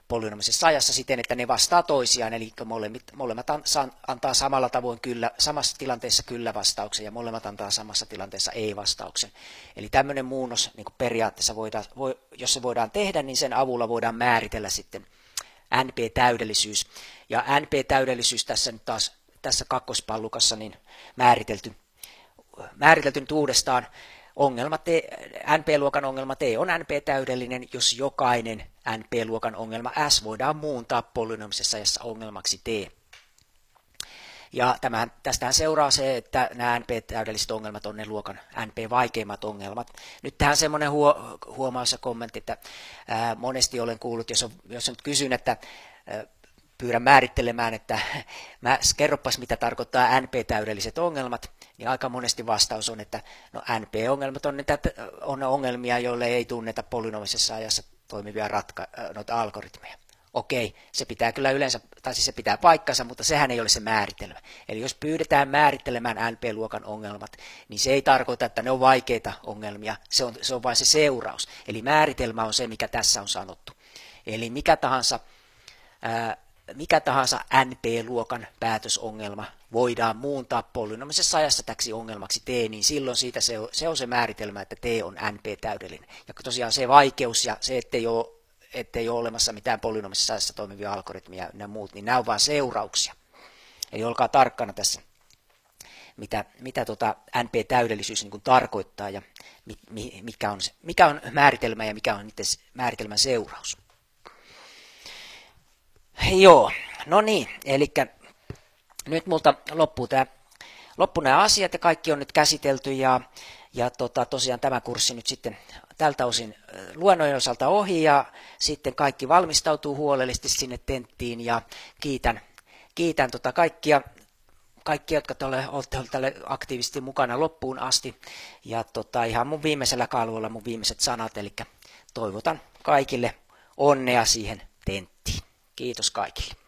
polynomisessa ajassa siten, että ne vastaa toisiaan, eli molemmat, molemmat antaa samalla tavoin kyllä, samassa tilanteessa kyllä vastauksen ja molemmat antaa samassa tilanteessa ei vastauksen. Eli tämmöinen muunnos niin kuin periaatteessa, voidaan, voi, jos se voidaan tehdä, niin sen avulla voidaan määritellä sitten N P-täydellisyys. Ja N P-täydellisyys tässä nyt taas tässä kakkospallukassa niin määritelty, määritelty nyt uudestaan. Ongelma T, N P-luokan ongelma T on N P-täydellinen, jos jokainen N P-luokan ongelma S voidaan muuntaa polynomisessa ajassa ongelmaksi T. Ja tämähän, tästähän seuraa se, että nämä N P-täydelliset ongelmat on ne luokan N P-vaikeimmat ongelmat. Nyt tähän semmoinen huo, huomaus ja kommentti, että ää, monesti olen kuullut, jos, on, jos nyt kysyn, että ää, pyydän määrittelemään, että mä, kerropas mitä tarkoittaa N P-täydelliset ongelmat, niin aika monesti vastaus on, että no N P-ongelmat on, niitä, on ongelmia, joille ei tunneta polynomisessa ajassa toimivia ratka- noita algoritmeja. Okei, se pitää kyllä yleensä, tai siis se pitää paikkansa, mutta sehän ei ole se määritelmä. Eli jos pyydetään määrittelemään N P-luokan ongelmat, niin se ei tarkoita, että ne on vaikeita ongelmia, se on, se on vain se seuraus. Eli määritelmä on se, mikä tässä on sanottu. Eli mikä tahansa, ää, mikä tahansa N P-luokan päätösongelma voidaan muuntaa polynomisessa ajassa täksi ongelmaksi T, niin silloin siitä se on se, on se määritelmä, että T on N P-täydellinen. Ja tosiaan se vaikeus ja se, ettei ole, ettei ole olemassa mitään polynomisessa ajassa toimivia algoritmia ja muut, niin nämä on vain seurauksia. Eli olkaa tarkkana tässä, mitä, mitä tota N P-täydellisyys niin kuin tarkoittaa ja mikä on, mikä on määritelmä ja mikä on niiden määritelmän seuraus. Joo, no niin, eli nyt multa loppuu tämä, loppu nämä asiat ja kaikki on nyt käsitelty ja, ja tota, tosiaan tämä kurssi nyt sitten tältä osin luennojen osalta ohi ja sitten kaikki valmistautuu huolellisesti sinne tenttiin ja kiitän, kiitän tota kaikkia, kaikkia, jotka olette olleet aktiivisesti mukana loppuun asti ja tota, ihan mun viimeisellä kalvolla mun viimeiset sanat, eli toivotan kaikille onnea siihen tenttiin. Kiitos kaikille.